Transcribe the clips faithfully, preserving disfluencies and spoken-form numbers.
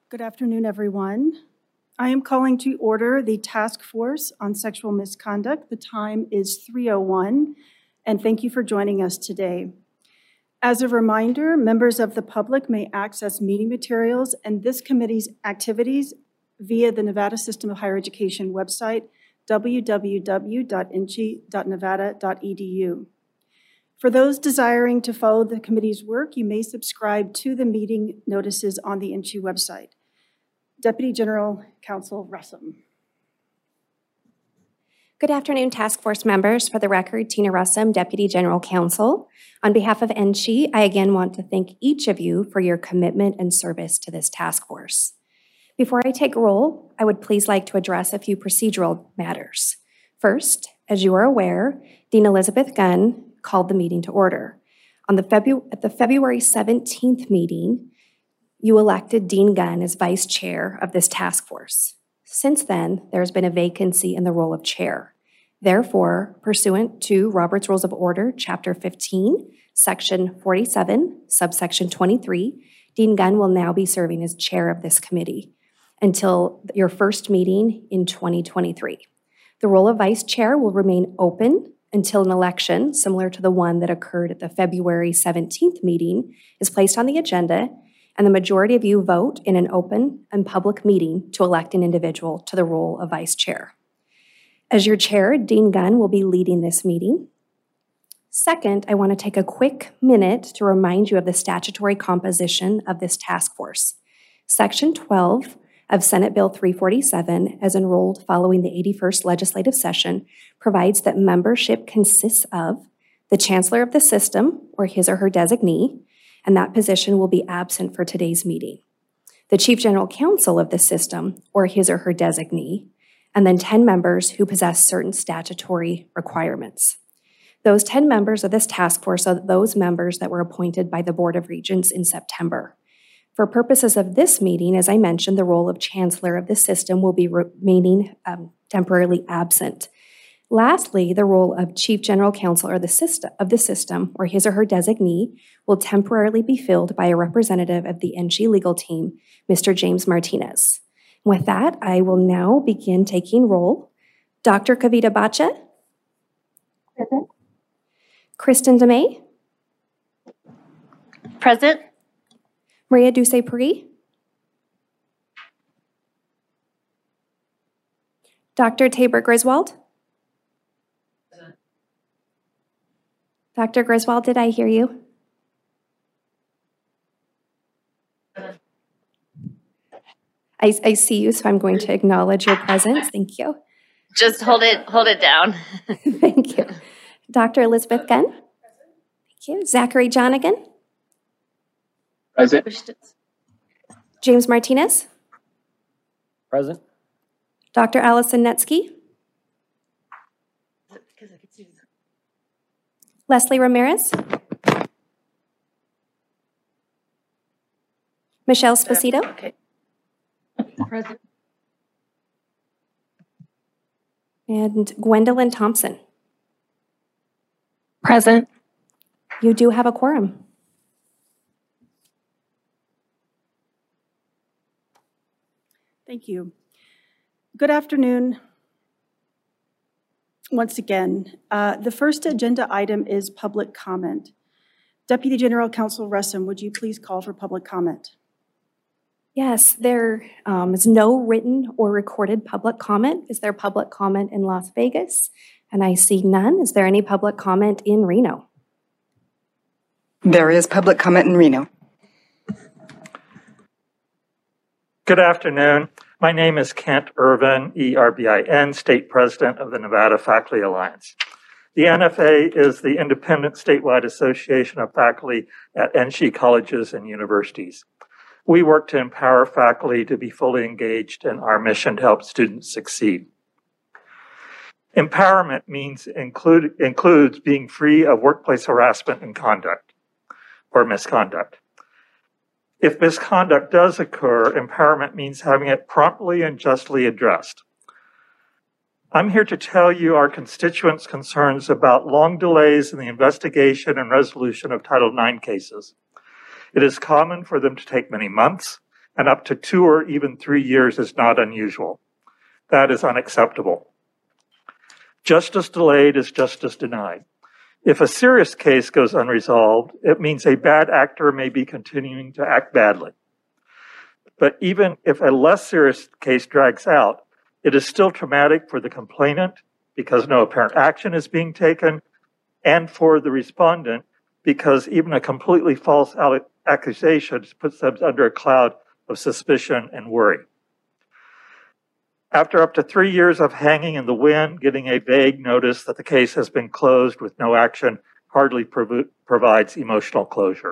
Good afternoon, everyone. I am calling to order the Task Force on Sexual Misconduct. The time is three oh one, and thank you for joining us today. As a reminder, members of the public may access meeting materials and this committee's activities via the Nevada System of Higher Education website, w w w dot n c h i dot nevada dot e d u. For those desiring to follow the committee's work, you may subscribe to the meeting notices on the N C H I website. Deputy General Counsel Russum. Good afternoon, Task Force members. For the record, Tina Russum, Deputy General Counsel. On behalf of N C H I, I again want to thank each of you for your commitment and service to this task force. Before I take roll, I would please like to address a few procedural matters. First, as you are aware, Dean Elizabeth Gunn called the meeting to order. On the Febu- at the February seventeenth meeting, you elected Dean Gunn as vice chair of this task force. Since then, there has been a vacancy in the role of chair. Therefore, pursuant to Robert's Rules of Order, Chapter fifteen, Section forty-seven, Subsection twenty-three, Dean Gunn will now be serving as chair of this committee until your first meeting in twenty twenty-three. The role of vice chair will remain open until an election, similar to the one that occurred at the February seventeenth meeting, is placed on the agenda, and the majority of you vote in an open and public meeting to elect an individual to the role of vice chair. As your chair, Dean Gunn will be leading this meeting. Second, I want to take a quick minute to remind you of the statutory composition of this task force. Section twelve of Senate Bill three forty-seven, as enrolled following the eighty-first legislative session, provides that membership consists of the chancellor of the system or his or her designee, and that position will be absent for today's meeting. The chief general counsel of the system or his or her designee, and then ten members who possess certain statutory requirements. Those ten members of this task force are those members that were appointed by the Board of Regents in September. For purposes of this meeting, as I mentioned, the role of chancellor of the system will be remaining um, temporarily absent. Lastly, the role of chief general counsel or the system, of the system or his or her designee will temporarily be filled by a representative of the N C H I legal team, Mister James Martinez. With that, I will now begin taking roll. Doctor Kavita Bacha. Present. Kristen DeMay. Present. Maria Duce-Puri. Doctor Tabor Griswold. Doctor Griswold, did I hear you? I, I see you, so I'm going to acknowledge your presence. Thank you. Just hold it, hold it down. Thank you. Doctor Elizabeth Gunn. Thank you. Zachary Jonigan. Present. James Martinez. Present. Doctor Allison Netsky. Leslie Ramirez. Michelle Sposito. Okay. Present. And Gwendolyn Thompson. Present. You do have a quorum. Thank you. Good afternoon. Once again, uh, the first agenda item is public comment. Deputy General Counsel Russum, would you please call for public comment? Yes, there um, is no written or recorded public comment. Is there public comment in Las Vegas? And I see none. Is there any public comment in Reno? There is public comment in Reno. Good afternoon. My name is Kent Irvin, E R B I N, State President of the Nevada Faculty Alliance. The N F A is the independent statewide association of faculty at N C H I colleges and universities. We work to empower faculty to be fully engaged in our mission to help students succeed. Empowerment means include, includes being free of workplace harassment and conduct or misconduct. If misconduct does occur, empowerment means having it promptly and justly addressed. I'm here to tell you our constituents' concerns about long delays in the investigation and resolution of Title nine cases. It is common for them to take many months and up to two or even three years is not unusual. That is unacceptable. Justice delayed is justice denied. If a serious case goes unresolved, it means a bad actor may be continuing to act badly. But even if a less serious case drags out, it is still traumatic for the complainant because no apparent action is being taken, and for the respondent because even a completely false accusation puts them under a cloud of suspicion and worry. After up to three years of hanging in the wind, getting a vague notice that the case has been closed with no action hardly prov- provides emotional closure.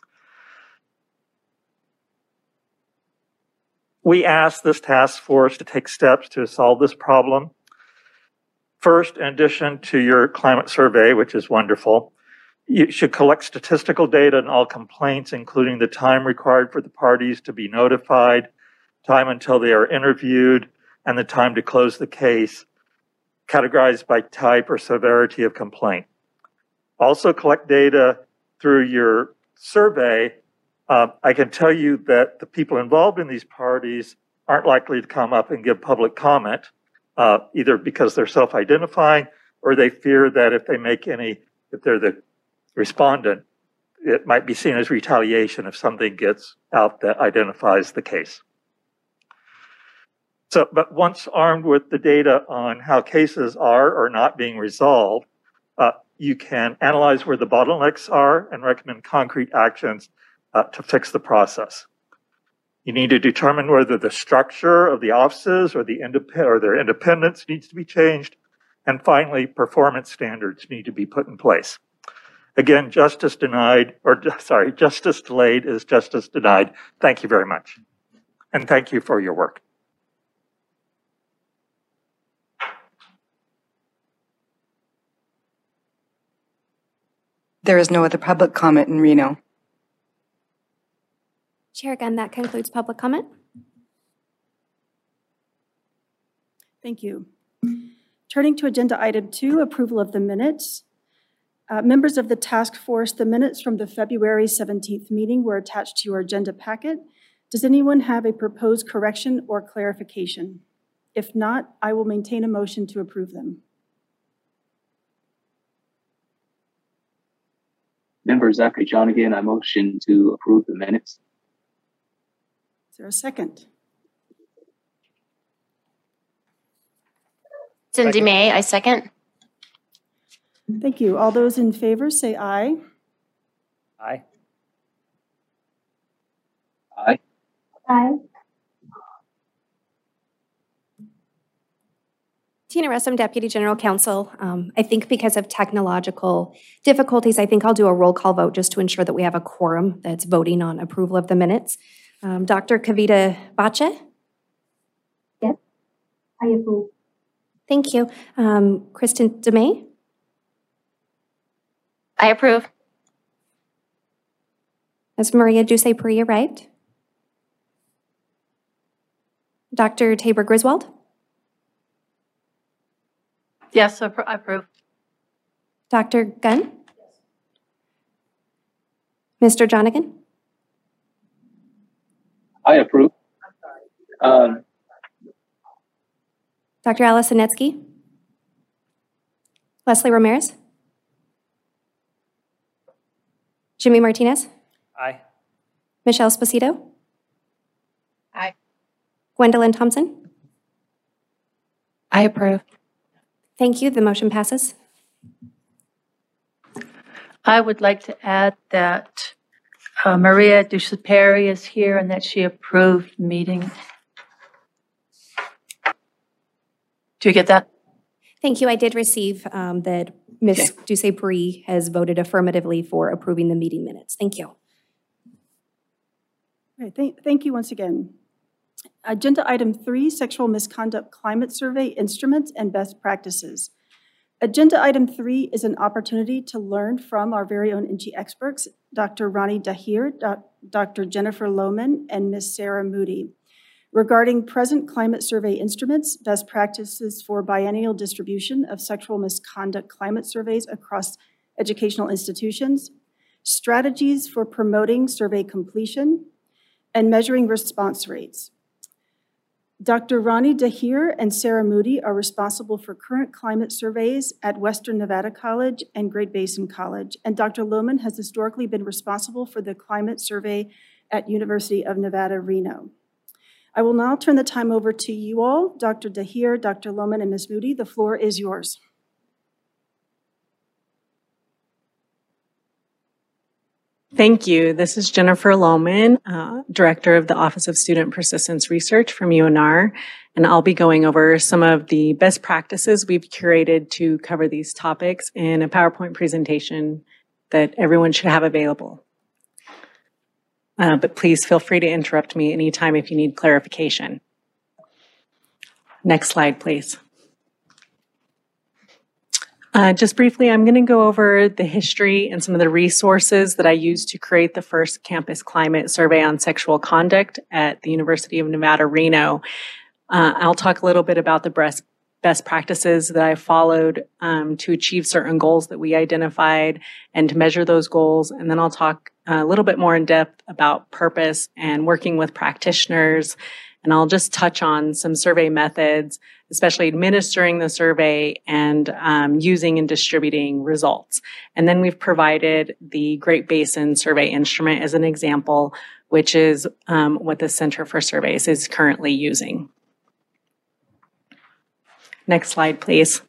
We asked this task force to take steps to solve this problem. First, in addition to your climate survey, which is wonderful, you should collect statistical data on all complaints, including the time required for the parties to be notified, time until they are interviewed, and the time to close the case, categorized by type or severity of complaint. Also collect data through your survey. Uh, I can tell you that the people involved in these parties aren't likely to come up and give public comment, uh, either because they're self-identifying or they fear that if they make any, if they're the respondent, it might be seen as retaliation if something gets out that identifies the case. So, but once armed with the data on how cases are or not being resolved, uh, you can analyze where the bottlenecks are and recommend concrete actions uh, to fix the process. You need to determine whether the structure of the offices or, the indep- or their independence needs to be changed. And finally, performance standards need to be put in place. Again, justice denied, or sorry, justice delayed is justice denied. Thank you very much. And thank you for your work. There is no other public comment in Reno. Chair Gunn, that concludes public comment. Thank you. Turning to agenda item two, approval of the minutes. Uh, members of the task force, the minutes from the February seventeenth meeting were attached to your agenda packet. Does anyone have a proposed correction or clarification? If not, I will maintain a motion to approve them. Member Zachary Johnigan, I motion to approve the minutes. Is there a second? Cindy May, I second. Thank you. All those in favor say aye. Aye. Aye. Aye. Tina Russum, Deputy General Counsel. Um, I think because of technological difficulties, I think I'll do a roll call vote just to ensure that we have a quorum that's voting on approval of the minutes. Um, Doctor Kavita Bache? Yes, I approve. Thank you. Um, Kristen DeMay? I approve. Ms. Maria Duce Perea, right? Doctor Tabor Griswold? Yes, I approve. Doctor Gunn? Mister Johnigan? I approve. Um, Doctor Alice Sinetsky? Leslie Ramirez? Jimmy Martinez? Aye. Michelle Esposito? Aye. Gwendolyn Thompson? I approve. Thank you. The motion passes. I would like to add that uh, Maria Duce-Perry is here and that she approved meeting. Do you get that? Thank you. I did receive um, that Miz Okay. Duce-Perea has voted affirmatively for approving the meeting minutes. Thank you. All right, thank, thank you once again. Agenda item three, sexual misconduct climate survey instruments and best practices. Agenda item three is an opportunity to learn from our very own I N C H E experts, Doctor Ronnie Dahir, Doctor Jennifer Lohman, and Miz Sarah Moody, regarding present climate survey instruments, best practices for biennial distribution of sexual misconduct climate surveys across educational institutions, strategies for promoting survey completion, and measuring response rates. Doctor Ronnie Dahir and Sarah Moody are responsible for current climate surveys at Western Nevada College and Great Basin College, and Doctor Lohman has historically been responsible for the climate survey at University of Nevada, Reno. I will now turn the time over to you all, Doctor Dahir, Doctor Lohman, and Miz Moody. The floor is yours. Thank you. This is Jennifer Lohman, uh, Director of the Office of Student Persistence Research from U N R, and I'll be going over some of the best practices we've curated to cover these topics in a PowerPoint presentation that everyone should have available. Uh, but please feel free to interrupt me anytime if you need clarification. Next slide, please. Uh, just briefly, I'm going to go over the history and some of the resources that I used to create the first campus climate survey on sexual conduct at the University of Nevada, Reno. Uh, I'll talk a little bit about the best, best practices that I followed um, to achieve certain goals that we identified and to measure those goals. And then I'll talk a little bit more in depth about purpose and working with practitioners. And I'll just touch on some survey methods, especially administering the survey and um, using and distributing results. And then we've provided the Great Basin Survey Instrument as an example, which is um, what the Center for Surveys is currently using. Next slide, please.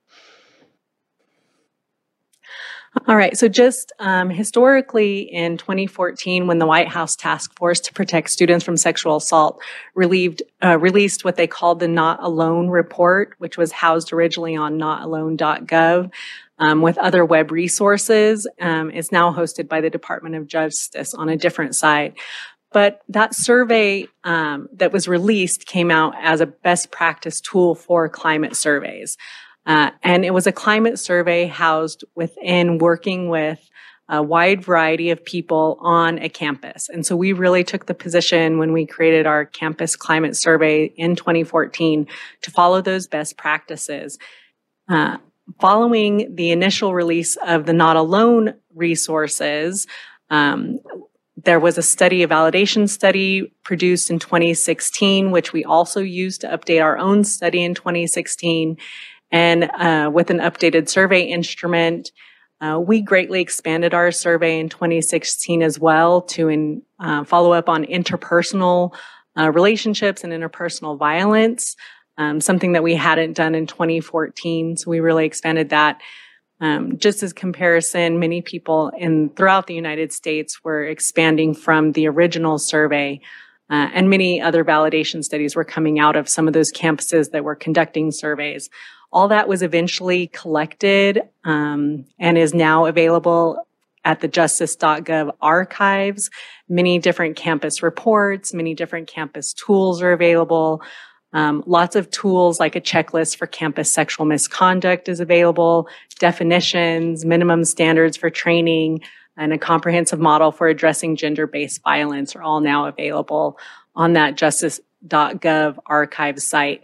All right, so just um, historically in twenty fourteen, when the White House Task Force to Protect Students from Sexual Assault relieved, uh, released what they called the Not Alone report, which was housed originally on not alone dot gov um, with other web resources, um, is now hosted by the Department of Justice on a different site. But that survey um, that was released came out as a best practice tool for climate surveys. Uh, and it was a climate survey housed within working with a wide variety of people on a campus. And so we really took the position when we created our campus climate survey in twenty fourteen to follow those best practices. Uh, following the initial release of the Not Alone resources, um, there was a study, a validation study produced in twenty sixteen, which we also used to update our own study in twenty sixteen. And uh, with an updated survey instrument, uh, we greatly expanded our survey in twenty sixteen as well to in, uh, follow up on interpersonal uh, relationships and interpersonal violence, um, something that we hadn't done in twenty fourteen. So we really expanded that. Um, just as comparison, many people in throughout the United States were expanding from the original survey, uh, and many other validation studies were coming out of some of those campuses that were conducting surveys. All that was eventually collected um, and is now available at the justice dot gov archives. Many different campus reports, many different campus tools are available. Um, lots of tools like a checklist for campus sexual misconduct is available, definitions, minimum standards for training, and a comprehensive model for addressing gender-based violence are all now available on that justice dot gov archive site.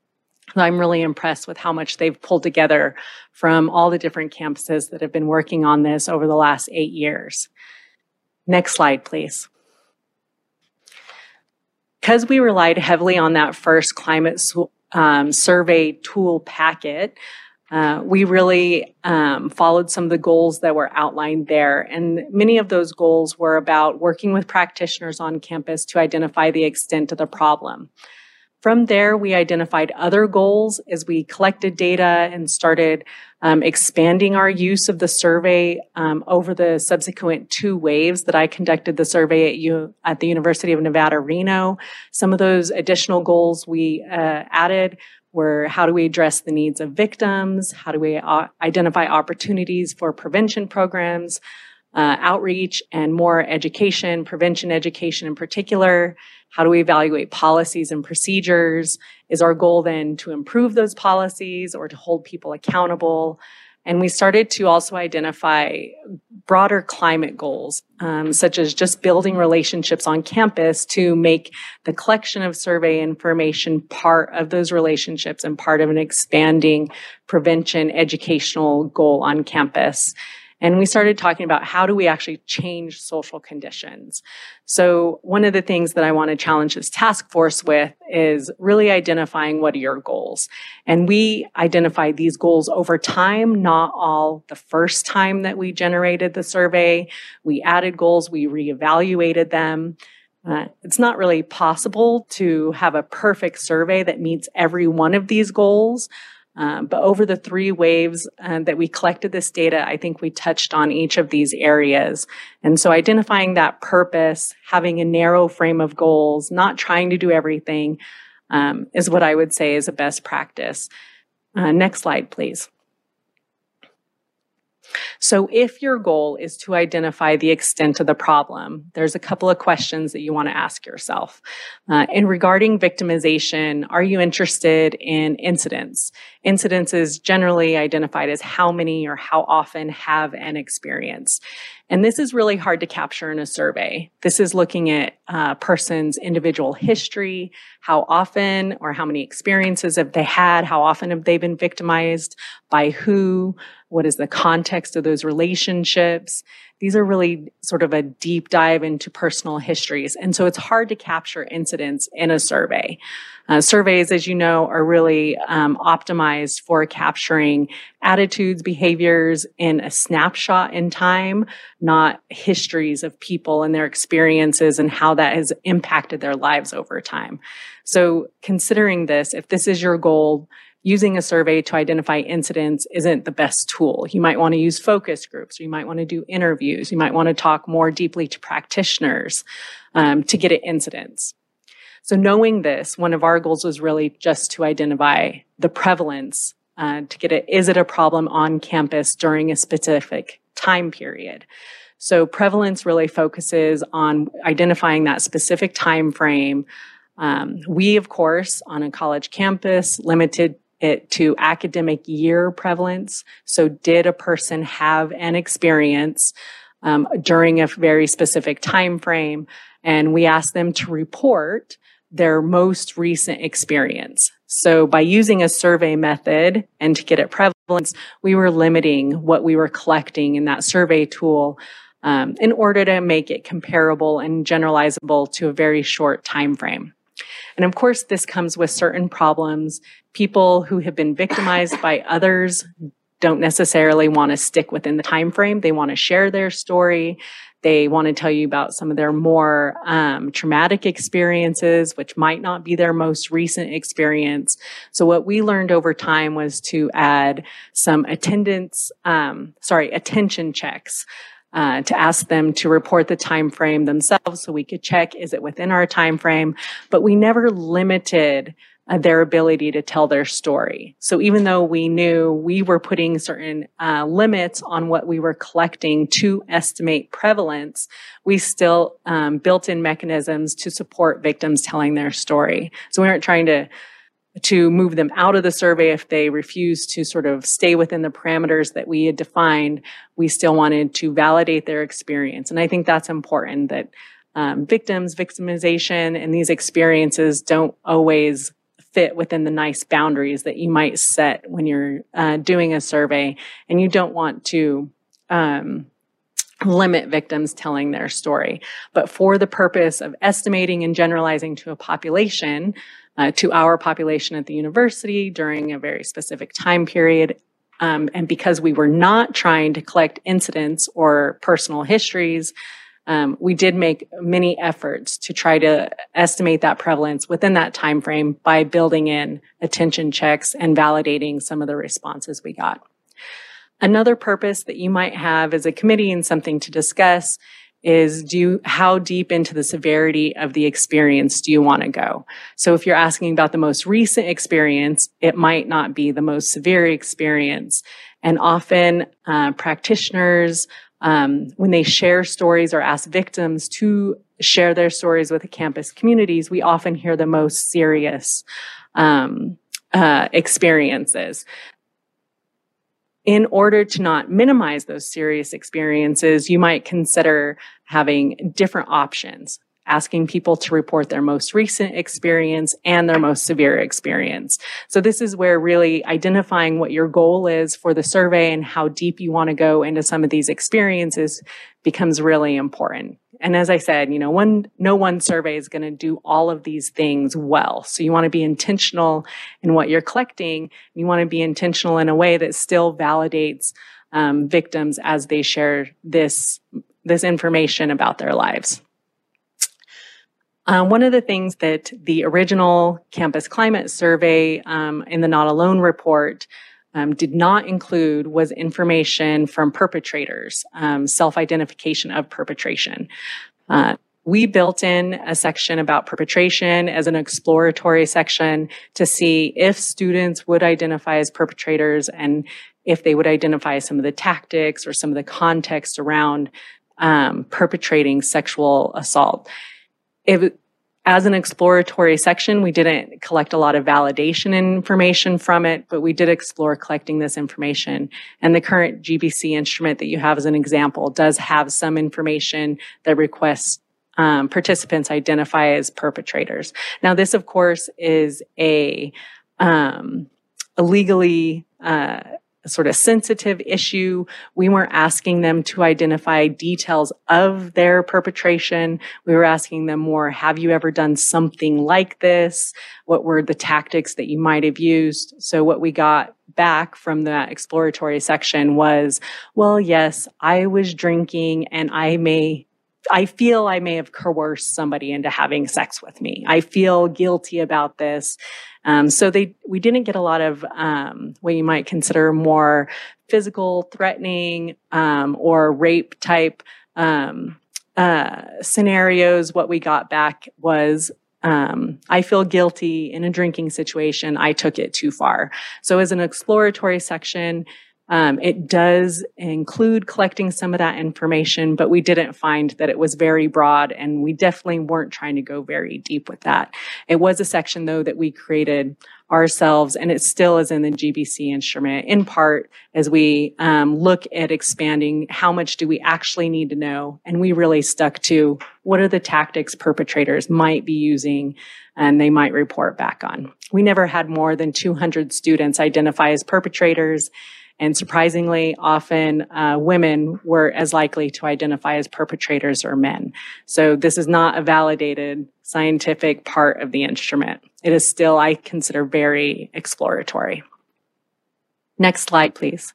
I'm really impressed with how much they've pulled together from all the different campuses that have been working on this over the last eight years. Next slide, please. Because we relied heavily on that first climate um, survey tool packet, uh, we really um, followed some of the goals that were outlined there. And many of those goals were about working with practitioners on campus to identify the extent of the problem. From there, we identified other goals as we collected data and started um, expanding our use of the survey um, over the subsequent two waves that I conducted the survey at, U at the University of Nevada, Reno. Some of those additional goals we uh, added were how do we address the needs of victims? How do we uh, identify opportunities for prevention programs, uh, outreach, and more education, prevention education in particular? How do we evaluate policies and procedures? Is our goal then to improve those policies or to hold people accountable? And we started to also identify broader climate goals, um, such as just building relationships on campus to make the collection of survey information part of those relationships and part of an expanding prevention educational goal on campus. And we started talking about how do we actually change social conditions. So one of the things that I want to challenge this task force with is really identifying what are your goals. And we identified these goals over time, not all the first time that we generated the survey. We added goals, we reevaluated them. Uh, it's not really possible to have a perfect survey that meets every one of these goals. Um, but over the three waves uh, that we collected this data, I think we touched on each of these areas. And so identifying that purpose, having a narrow frame of goals, not trying to do everything, um, is what I would say is a best practice. Uh, next slide, please. So if your goal is to identify the extent of the problem, there's a couple of questions that you want to ask yourself. Uh, and regarding victimization, are you interested in incidents? Incidents is generally identified as how many or how often have an experience. And this is really hard to capture in a survey. This is looking at a person's individual history, how often or how many experiences have they had, how often have they been victimized, by who, what is the context of those relationships. These are really sort of a deep dive into personal histories. And so it's hard to capture incidents in a survey. Uh, surveys, as you know, are really um, optimized for capturing attitudes, behaviors in a snapshot in time, not histories of people and their experiences and how that has impacted their lives over time. So considering this, if this is your goal, using a survey to identify incidents isn't the best tool. You might want to use focus groups, or you might want to do interviews. You might want to talk more deeply to practitioners um, to get at incidents. So knowing this, one of our goals was really just to identify the prevalence, uh, to get it, is it a problem on campus during a specific time period? So prevalence really focuses on identifying that specific time frame. Um, we, of course, on a college campus, limited it to academic year prevalence. So did a person have an experience um, during a very specific time frame? And we asked them to report their most recent experience. So by using a survey method and to get at prevalence, we were limiting what we were collecting in that survey tool um, in order to make it comparable and generalizable to a very short time frame. And of course, this comes with certain problems. People who have been victimized by others don't necessarily want to stick within the time frame. They want to share their story. They want to tell you about some of their more um, traumatic experiences, which might not be their most recent experience. So what we learned over time was to add some attendance, um, sorry, attention checks. Uh, to ask them to report the time frame themselves so we could check, is it within our time frame? But we never limited uh, their ability to tell their story. So even though we knew we were putting certain uh, limits on what we were collecting to estimate prevalence, we still um, built in mechanisms to support victims telling their story. So we weren't trying to to move them out of the survey if they refused to sort of stay within the parameters that we had defined. We still wanted to validate their experience. And I think that's important, that um, victims, victimization, and these experiences don't always fit within the nice boundaries that you might set when you're uh, doing a survey. And you don't want to um, limit victims telling their story. But for the purpose of estimating and generalizing to a population, Uh, to our population at the university during a very specific time period. Um, and because we were not trying to collect incidents or personal histories, um, we did make many efforts to try to estimate that prevalence within that time frame by building in attention checks and validating some of the responses we got. Another purpose that you might have as a committee and something to discuss is do you, how deep into the severity of the experience do you want to go? So if you're asking about the most recent experience, it might not be the most severe experience. And often uh, practitioners, um, when they share stories or ask victims to share their stories with the campus communities, we often hear the most serious um, uh, experiences. In order to not minimize those serious experiences, you might consider having different options. asking people to report their most recent experience and their most severe experience. So this is where really identifying what your goal is for the survey and how deep you want to go into some of these experiences becomes really important. And as I said, you know, one, no one survey is going to do all of these things well. So you want to be intentional in what you're collecting. You want to be intentional in a way that still validates um, victims as they share this, this information about their lives. Um, one of the things that the original Campus Climate Survey um, in the Not Alone report um, did not include was information from perpetrators, um, self-identification of perpetration. Uh, we built in a section about perpetration as an exploratory section to see if students would identify as perpetrators and if they would identify some of the tactics or some of the context around um, perpetrating sexual assault. If, as an exploratory section, we didn't collect a lot of validation information from it, but we did explore collecting this information. And the current G B C instrument that you have as an example does have some information that requests um, participants identify as perpetrators. Now, this, of course, is a, um, a legally uh, a sort of sensitive issue. We weren't asking them to identify details of their perpetration. We were asking them more, have you ever done something like this? What were the tactics that you might have used? So what we got back from that exploratory section was, well, yes, I was drinking and I may I feel I may have coerced somebody into having sex with me. I feel guilty about this. Um, so they, we didn't get a lot of um, what you might consider more physical, threatening, um, or rape type um, uh, scenarios. What we got back was, um, I feel guilty in a drinking situation. I took it too far. So as an exploratory section, Um, it does include collecting some of that information, but we didn't find that it was very broad, and we definitely weren't trying to go very deep with that. It was a section, though, that we created ourselves, and it still is in the G B C instrument, in part as we um, look at expanding how much do we actually need to know, and we really stuck to what are the tactics perpetrators might be using and they might report back on. We never had more than two hundred students identify as perpetrators. And surprisingly, often uh, women were as likely to identify as perpetrators or men. So this is not a validated scientific part of the instrument. It is still, I consider, very exploratory. Next slide, please.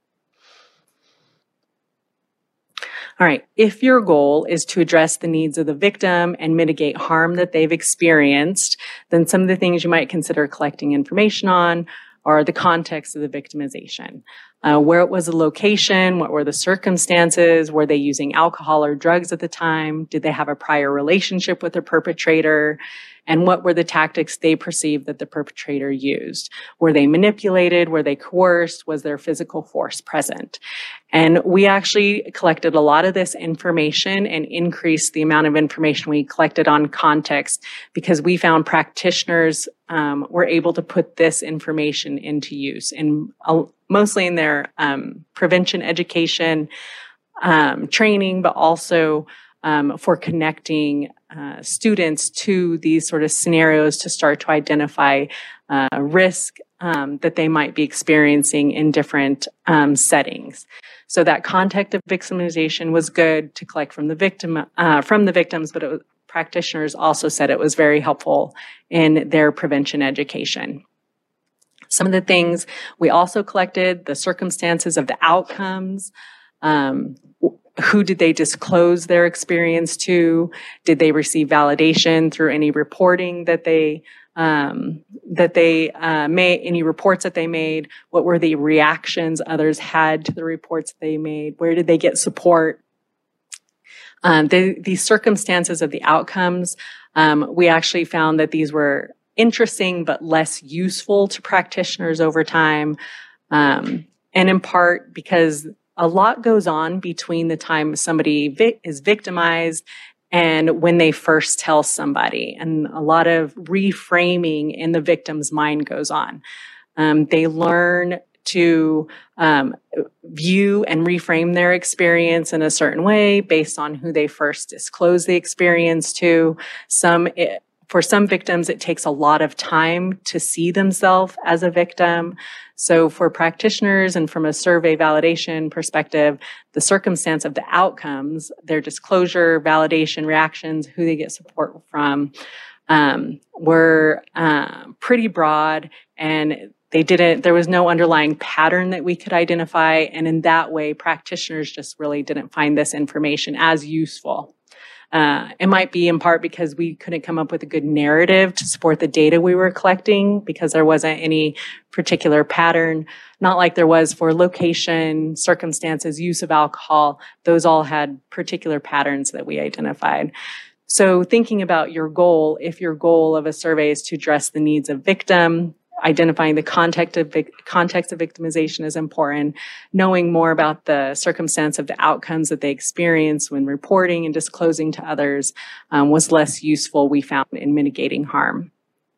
All right, if your goal is to address the needs of the victim and mitigate harm that they've experienced, then some of the things you might consider collecting information on are the context of the victimization. Uh, where was the location? What were the circumstances? Were they using alcohol or drugs at the time? Did they have a prior relationship with the perpetrator? And what were the tactics they perceived that the perpetrator used? Were they manipulated? Were they coerced? Was there physical force present? And we actually collected a lot of this information and increased the amount of information we collected on context because we found practitioners um, were able to put this information into use, in, uh, mostly in their um, prevention education, um, training, but also um, for connecting uh, students to these sort of scenarios to start to identify uh, risk um, that they might be experiencing in different um, settings. So that context of victimization was good to collect from the victim, uh, from the victims, but it was, practitioners also said it was very helpful in their prevention education. Some of the things we also collected, the circumstances of the outcomes, um, who did they disclose their experience to? Did they receive validation through any reporting that they um, that they uh, made, any reports that they made? What were the reactions others had to the reports they made? Where did they get support? Um, the, the circumstances of the outcomes, um, we actually found that these were interesting but less useful to practitioners over time, um, and in part because a lot goes on between the time somebody vi- is victimized and when they first tell somebody, and a lot of reframing in the victim's mind goes on. Um, they learn to um, view and reframe their experience in a certain way based on who they first disclose the experience to. Some, it, for some victims, it takes a lot of time to see themselves as a victim. So for practitioners and from a survey validation perspective, the circumstance of the outcomes, their disclosure, validation, reactions, who they get support from, um, were uh, pretty broad, and they didn't, there was no underlying pattern that we could identify. And in that way, practitioners just really didn't find this information as useful. Uh, it might be in part because we couldn't come up with a good narrative to support the data we were collecting because there wasn't any particular pattern, not like there was for location, circumstances, use of alcohol. Those all had particular patterns that we identified. So thinking about your goal, if your goal of a survey is to address the needs of victim, identifying the context of, context of victimization is important. Knowing more about the circumstance of the outcomes that they experience when reporting and disclosing to others um, was less useful, we found, in mitigating harm.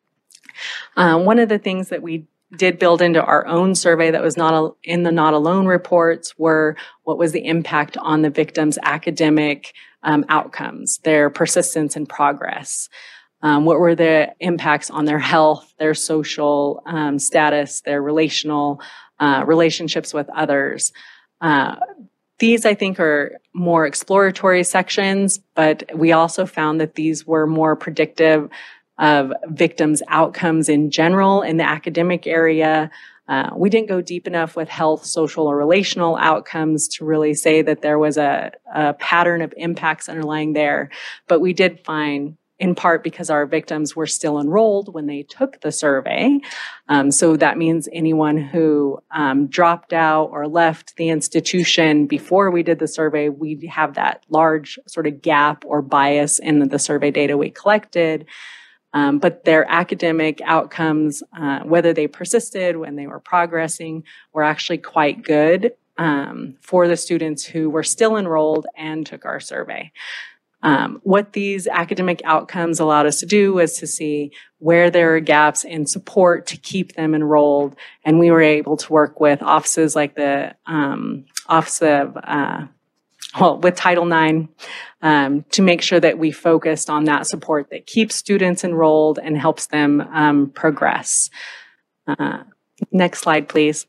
Um, one of the things that we did build into our own survey that was not a, in the Not Alone reports were what was the impact on the victim's academic um, outcomes, their persistence and progress. Um, what were the impacts on their health, their social um, status, their relational uh, relationships with others? Uh, these, I think, are more exploratory sections, but we also found that these were more predictive of victims' outcomes in general in the academic area. Uh, we didn't go deep enough with health, social, or relational outcomes to really say that there was a, a pattern of impacts underlying there, but we did find, in part because our victims were still enrolled when they took the survey. Um, so that means anyone who um, dropped out or left the institution before we did the survey, we have that large sort of gap or bias in the survey data we collected. Um, but their academic outcomes, uh, whether they persisted, when they were progressing, were actually quite good um, for the students who were still enrolled and took our survey. Um, what these academic outcomes allowed us to do was to see where there are gaps in support to keep them enrolled. And we were able to work with offices like the um, Office of, uh, well, with Title nine um, to make sure that we focused on that support that keeps students enrolled and helps them um, progress. Uh, next slide, please.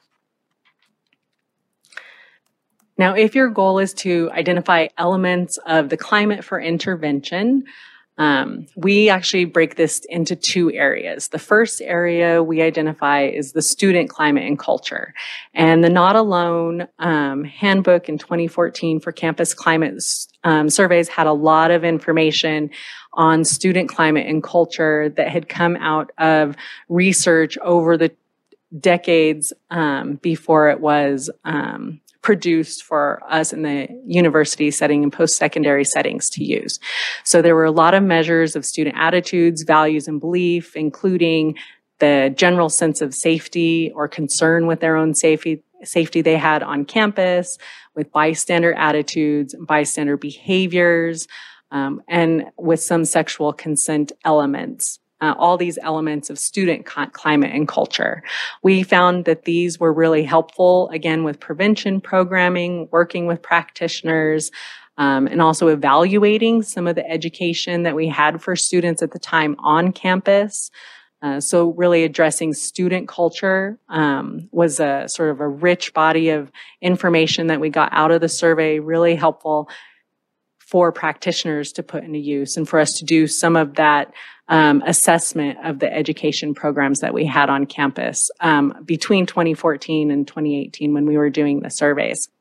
Now, if your goal is to identify elements of the climate for intervention, um, we actually break this into two areas. The first area we identify is the student climate and culture. And the Not Alone um, handbook in twenty fourteen for campus climate um, surveys had a lot of information on student climate and culture that had come out of research over the decades um, before it was um, produced for us in the university setting and post-secondary settings to use. So there were a lot of measures of student attitudes, values, and belief, including the general sense of safety or concern with their own safety, safety they had on campus, with bystander attitudes, bystander behaviors, um, and with some sexual consent elements. Uh, all these elements of student climate and culture. We found that these were really helpful, again, with prevention programming, working with practitioners, um, and also evaluating some of the education that we had for students at the time on campus. Uh, so really addressing student culture um, was a sort of a rich body of information that we got out of the survey, really helpful for practitioners to put into use and for us to do some of that um, assessment of the education programs that we had on campus um, between twenty fourteen and twenty eighteen when we were doing the surveys.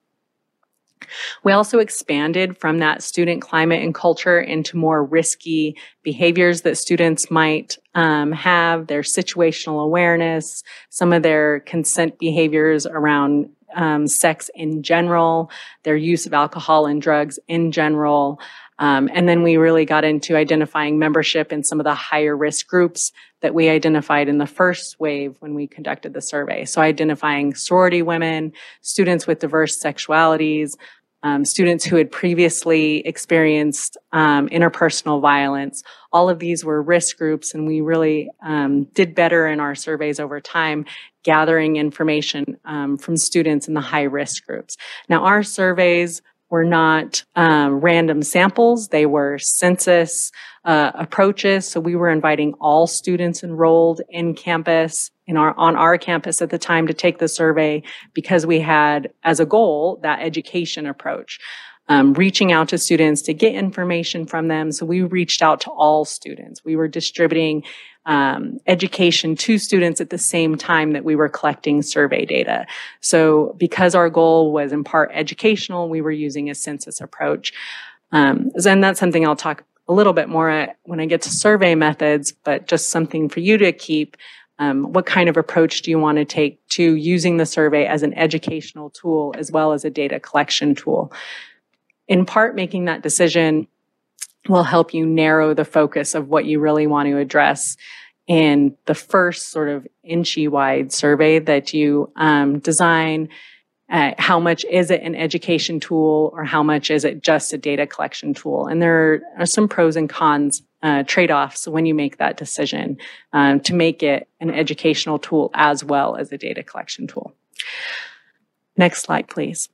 We also expanded from that student climate and culture into more risky behaviors that students might um, have, their situational awareness, some of their consent behaviors around um, sex in general, their use of alcohol and drugs in general. Um, and then we really got into identifying membership in some of the higher risk groups that we identified in the first wave when we conducted the survey. So identifying sorority women, students with diverse sexualities, um, students who had previously experienced um, interpersonal violence. All of these were risk groups, and we really um, did better in our surveys over time, gathering information um, from students in the high-risk groups. Now, our surveys were not um, random samples. They were census uh, approaches. So we were inviting all students enrolled in campus, in our, on our campus at the time, to take the survey because we had as a goal that education approach. Um, reaching out to students to get information from them. So we reached out to all students. We were distributing um, education to students at the same time that we were collecting survey data. So because our goal was in part educational, we were using a census approach. Um, and that's something I'll talk a little bit more at when I get to survey methods, but just something for you to keep. Um, what kind of approach do you want to take to using the survey as an educational tool as well as a data collection tool? In part, making that decision will help you narrow the focus of what you really want to address in the first sort of Inchi-wide survey that you um, design. Uh, how much is it an education tool, or how much is it just a data collection tool? And there are some pros and cons, uh, trade-offs when you make that decision um, to make it an educational tool as well as a data collection tool. Next slide, please.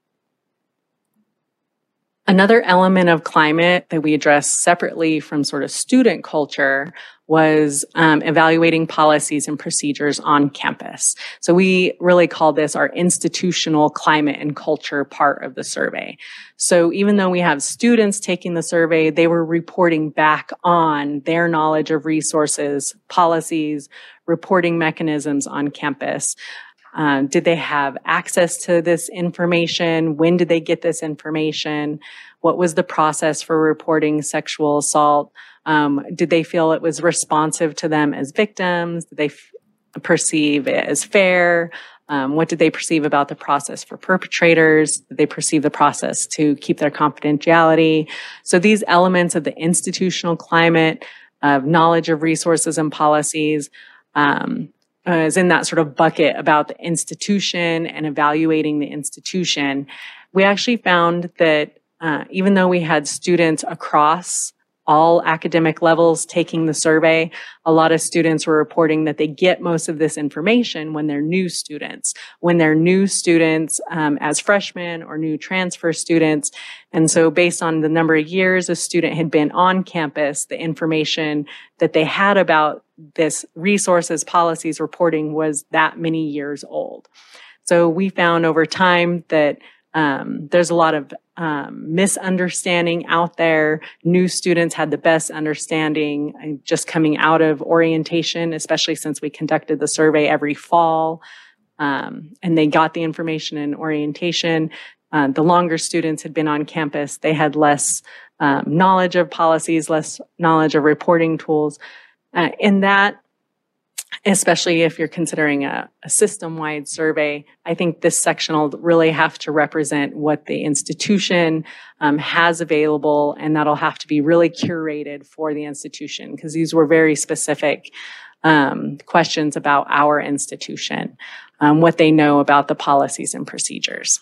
Another element of climate that we addressed separately from sort of student culture was um, evaluating policies and procedures on campus. So we really call this our institutional climate and culture part of the survey. So even though we have students taking the survey, they were reporting back on their knowledge of resources, policies, reporting mechanisms on campus. Um, did they have access to this information? When did they get this information? What was the process for reporting sexual assault? Um, did they feel it was responsive to them as victims? Did they f- perceive it as fair? Um, what did they perceive about the process for perpetrators? Did they perceive the process to keep their confidentiality? So these elements of the institutional climate, of knowledge of resources and policies, um, Uh, is in that sort of bucket about the institution and evaluating the institution. We actually found that uh, even though we had students across all academic levels taking the survey, a lot of students were reporting that they get most of this information when they're new students, when they're new students um, as freshmen or new transfer students. And so based on the number of years a student had been on campus, the information that they had about this resources, policies, reporting was that many years old. So we found over time that um, there's a lot of um, misunderstanding out there. New students had the best understanding just coming out of orientation, especially since we conducted the survey every fall. Um, and they got the information in orientation. Uh, the longer students had been on campus, they had less um, knowledge of policies, less knowledge of reporting tools. Uh, and that, especially if you're considering a, a system-wide survey, I think this section will really have to represent what the institution um, has available, and that'll have to be really curated for the institution, because these were very specific um, questions about our institution, um, what they know about the policies and procedures.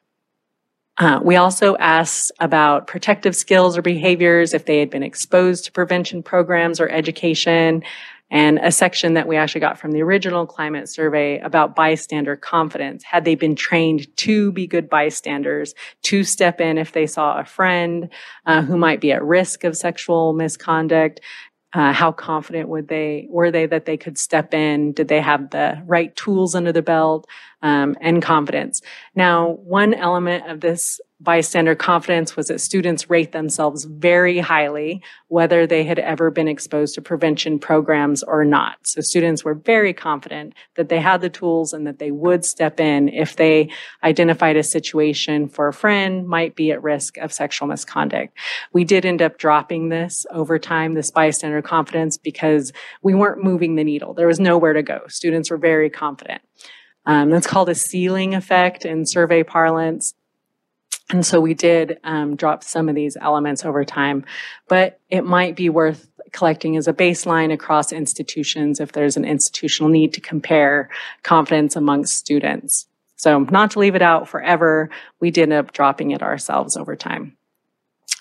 Uh, we also asked about protective skills or behaviors, if they had been exposed to prevention programs or education, and a section that we actually got from the original climate survey about bystander confidence. Had they been trained to be good bystanders, to step in if they saw a friend uh, who might be at risk of sexual misconduct? Uh, how confident would they, were they that they could step in? Did they have the right tools under the belt? Um, and confidence. Now, one element of this bystander confidence was that students rate themselves very highly, whether they had ever been exposed to prevention programs or not. So students were very confident that they had the tools and that they would step in if they identified a situation for a friend might be at risk of sexual misconduct. We did end up dropping this over time, this bystander confidence, because we weren't moving the needle. There was nowhere to go. Students were very confident. Um, that's called a ceiling effect in survey parlance. And so we did um, drop some of these elements over time, but it might be worth collecting as a baseline across institutions if there's an institutional need to compare confidence amongst students. So not to leave it out forever, we did end up dropping it ourselves over time.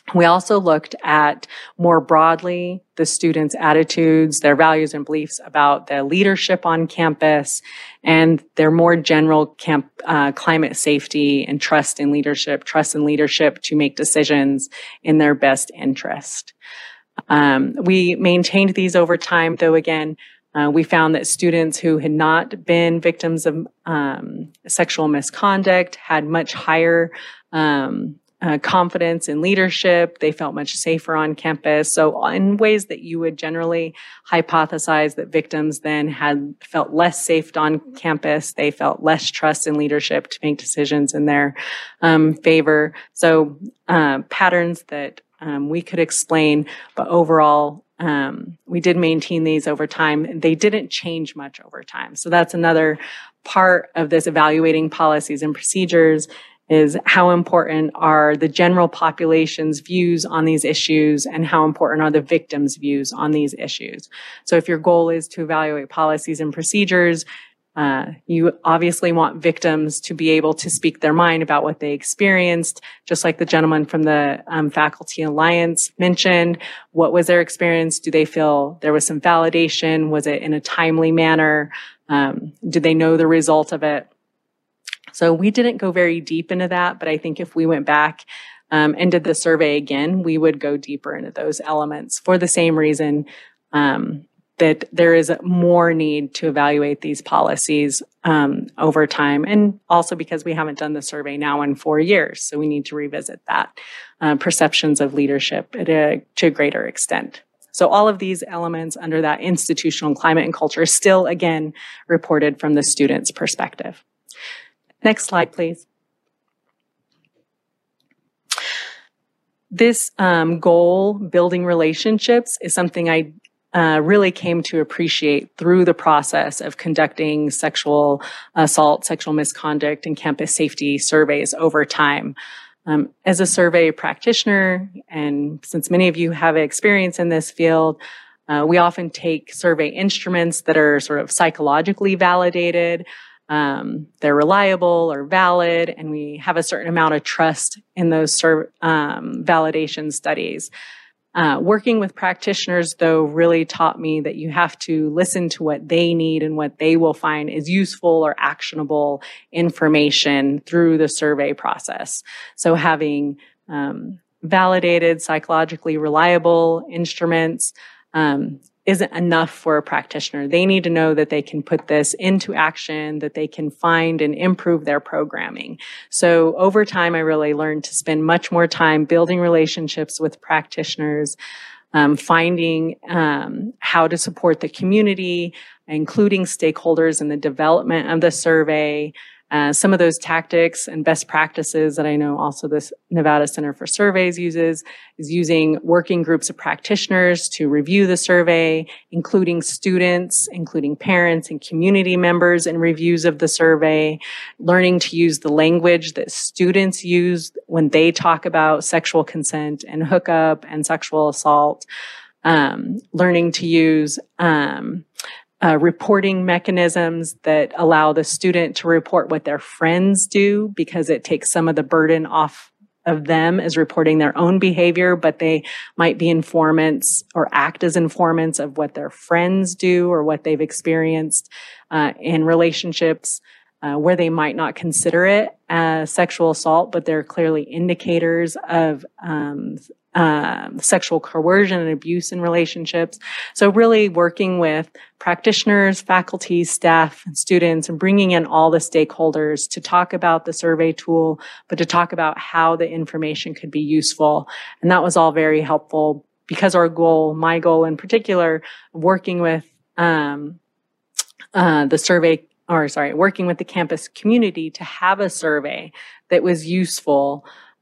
We also looked at more broadly the students' attitudes, their values and beliefs about the leadership on campus, and their more general camp, uh, climate safety and trust in leadership, trust in leadership to make decisions in their best interest. Um, we maintained these over time, though again, uh, we found that students who had not been victims of um, sexual misconduct had much higher um, Uh, confidence in leadership. They felt much safer on campus. So in ways that you would generally hypothesize that victims then had felt less safe on campus, they felt less trust in leadership to make decisions in their um, favor. So uh, patterns that um, we could explain, but overall, um, we did maintain these over time. They didn't change much over time. So that's another part of this evaluating policies and procedures, is how important are the general population's views on these issues and how important are the victims' views on these issues. So if your goal is to evaluate policies and procedures, uh, you obviously want victims to be able to speak their mind about what they experienced, just like the gentleman from the um, Faculty Alliance mentioned. What was their experience? Do they feel there was some validation? Was it in a timely manner? Um, did they know the result of it? So we didn't go very deep into that, but I think if we went back um, and did the survey again, we would go deeper into those elements for the same reason um, that there is more need to evaluate these policies um, over time, and also because we haven't done the survey now in four years, so we need to revisit that uh, perceptions of leadership at a, to a greater extent. So all of these elements under that institutional climate and culture is still, again, reported from the student's perspective. Next slide, please. This um, goal, building relationships, is something I uh, really came to appreciate through the process of conducting sexual assault, sexual misconduct, and campus safety surveys over time. Um, as a survey practitioner, and since many of you have experience in this field, uh, we often take survey instruments that are sort of psychologically validated. Um, they're reliable or valid, and we have a certain amount of trust in those sur- um, validation studies. Uh, working with practitioners, though, really taught me that you have to listen to what they need and what they will find is useful or actionable information through the survey process. So having um, validated, psychologically reliable instruments um, isn't enough for a practitioner. They need to know that they can put this into action, that they can find and improve their programming. So over time, I really learned to spend much more time building relationships with practitioners, um, finding um, how to support the community, including stakeholders in the development of the survey. Uh, some of those tactics and best practices that I know also this Nevada Center for Surveys uses is using working groups of practitioners to review the survey, including students, including parents and community members in reviews of the survey, learning to use the language that students use when they talk about sexual consent and hookup and sexual assault, um, learning to use um, Uh, reporting mechanisms that allow the student to report what their friends do, because it takes some of the burden off of them as reporting their own behavior, but they might be informants or act as informants of what their friends do or what they've experienced uh, in relationships uh, where they might not consider it as sexual assault, but they're clearly indicators of um, Uh, sexual coercion and abuse in relationships. So really working with practitioners, faculty, staff, and students, and bringing in all the stakeholders to talk about the survey tool, but to talk about how the information could be useful. And that was all very helpful because our goal, my goal in particular, working with um, uh, the survey, or sorry, working with the campus community to have a survey that was useful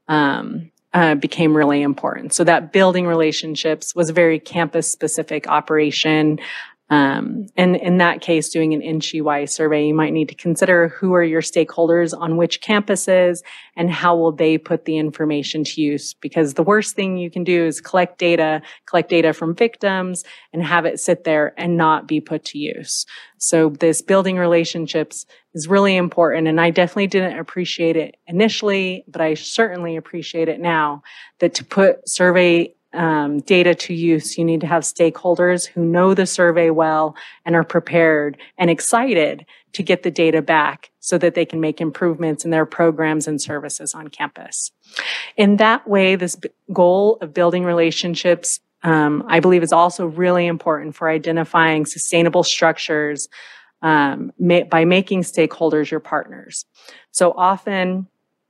um, Uh, became really important. So that building relationships was a very campus-specific operation. Um, and in that case, doing an N S C H E-wide survey, you might need to consider who are your stakeholders on which campuses and how will they put the information to use. Because the worst thing you can do is collect data, collect data from victims and have it sit there and not be put to use. So this building relationships is really important. And I definitely didn't appreciate it initially, but I certainly appreciate it now, that to put survey Um, data to use, you need to have stakeholders who know the survey well and are prepared and excited to get the data back so that they can make improvements in their programs and services on campus. In that way, this b- goal of building relationships, um, I believe, is also really important for identifying sustainable structures um, ma- by making stakeholders your partners. So often,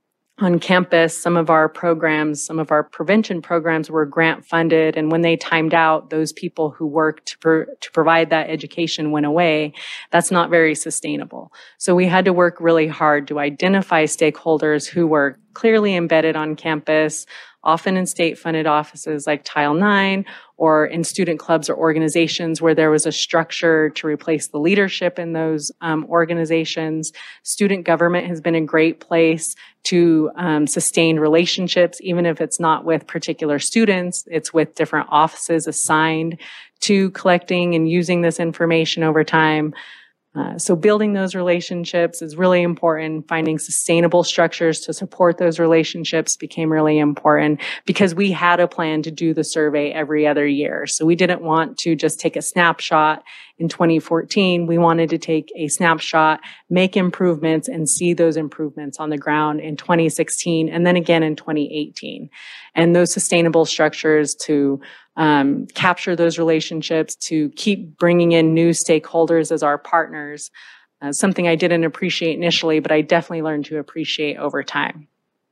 on campus, some of our programs, some of our prevention programs were grant funded. And when they timed out, those people who worked to, pro- to provide that education went away. That's not very sustainable. So we had to work really hard to identify stakeholders who were clearly embedded on campus, often in state-funded offices like Title nine, or in student clubs or organizations where there was a structure to replace the leadership in those um, organizations. Student government has been a great place to um, sustain relationships, even if it's not with particular students, it's with different offices assigned to collecting and using this information over time. Uh, so building those relationships is really important. Finding sustainable structures to support those relationships became really important because we had a plan to do the survey every other year. So we didn't want to just take a snapshot in twenty fourteen. We wanted to take a snapshot, make improvements, and see those improvements on the ground in twenty sixteen and then again in twenty eighteen. And those sustainable structures to Um, capture those relationships, to keep bringing in new stakeholders as our partners, uh, something I didn't appreciate initially, but I definitely learned to appreciate over time.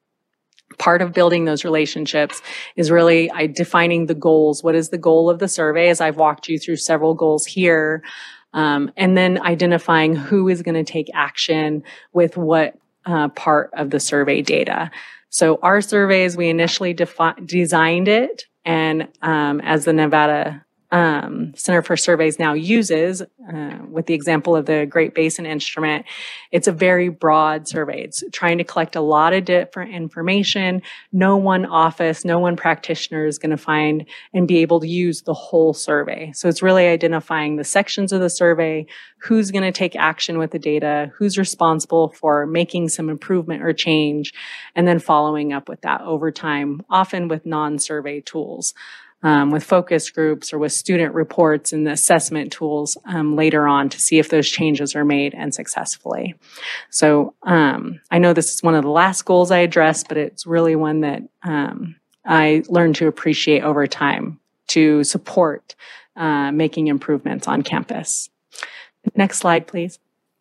Part of building those relationships is really I, defining the goals. What is the goal of the survey? As I've walked you through several goals here, um, and then identifying who is going to take action with what uh, part of the survey data. So our surveys, we initially defi- designed it. And um, as the Nevada um, Center for Surveys now uses, uh, with the example of the Great Basin Instrument, it's a very broad survey. It's trying to collect a lot of different information. No one office, no one practitioner is going to find and be able to use the whole survey. So it's really identifying the sections of the survey, who's going to take action with the data, who's responsible for making some improvement or change, and then following up with that over time, often with non-survey tools, um, with focus groups or with student reports and the assessment tools um, later on to see if those changes are made and successfully. So um, I know this is one of the last goals I addressed, but it's really one that um, I learned to appreciate over time to support uh, making improvements on campus. Next slide, please.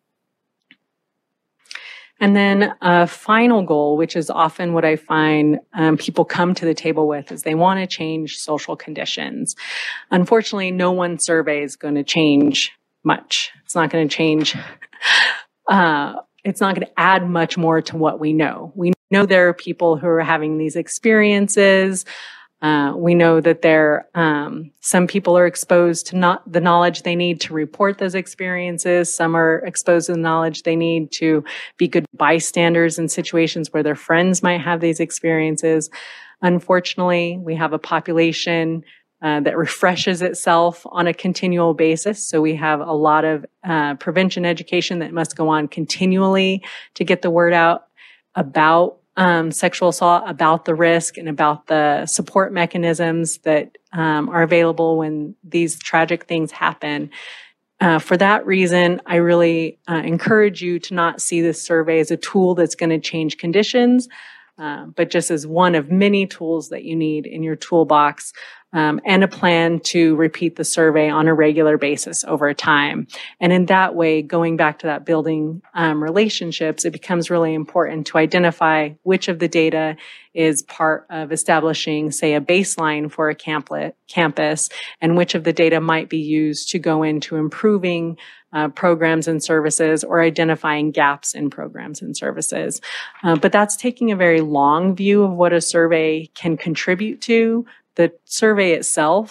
And then a final goal, which is often what I find um, people come to the table with, is they want to change social conditions. Unfortunately, no one survey is going to change much. It's not going to change. Uh, it's not going to add much more to what we know. We know there are people who are having these experiences. Uh, we know that there, um, some people are exposed to not the knowledge they need to report those experiences. Some are exposed to the knowledge they need to be good bystanders in situations where their friends might have these experiences. Unfortunately, we have a population uh, that refreshes itself on a continual basis. So we have a lot of uh, prevention education that must go on continually to get the word out about Um, sexual assault, about the risk and about the support mechanisms that um, are available when these tragic things happen. Uh, for that reason, I really uh, encourage you to not see this survey as a tool that's going to change conditions, uh, but just as one of many tools that you need in your toolbox, um, and a plan to repeat the survey on a regular basis over time. And in that way, going back to that building um, relationships, it becomes really important to identify which of the data is part of establishing, say, a baseline for a camplet, campus, and which of the data might be used to go into improving uh, programs and services or identifying gaps in programs and services. Uh, but that's taking a very long view of what a survey can contribute to. The survey itself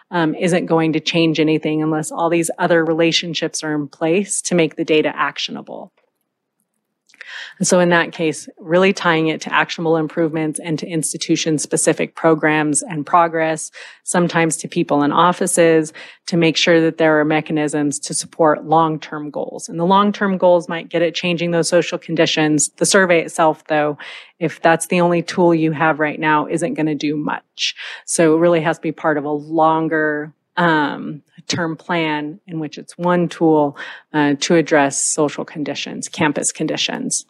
um, isn't going to change anything unless all these other relationships are in place to make the data actionable. And so in that case, really tying it to actionable improvements and to institution-specific programs and progress, sometimes to people in offices, to make sure that there are mechanisms to support long-term goals. And the long-term goals might get at changing those social conditions. The survey itself, though, if that's the only tool you have right now, isn't going to do much. So it really has to be part of a longer um, term plan in which it's one tool uh, to address social conditions, campus conditions.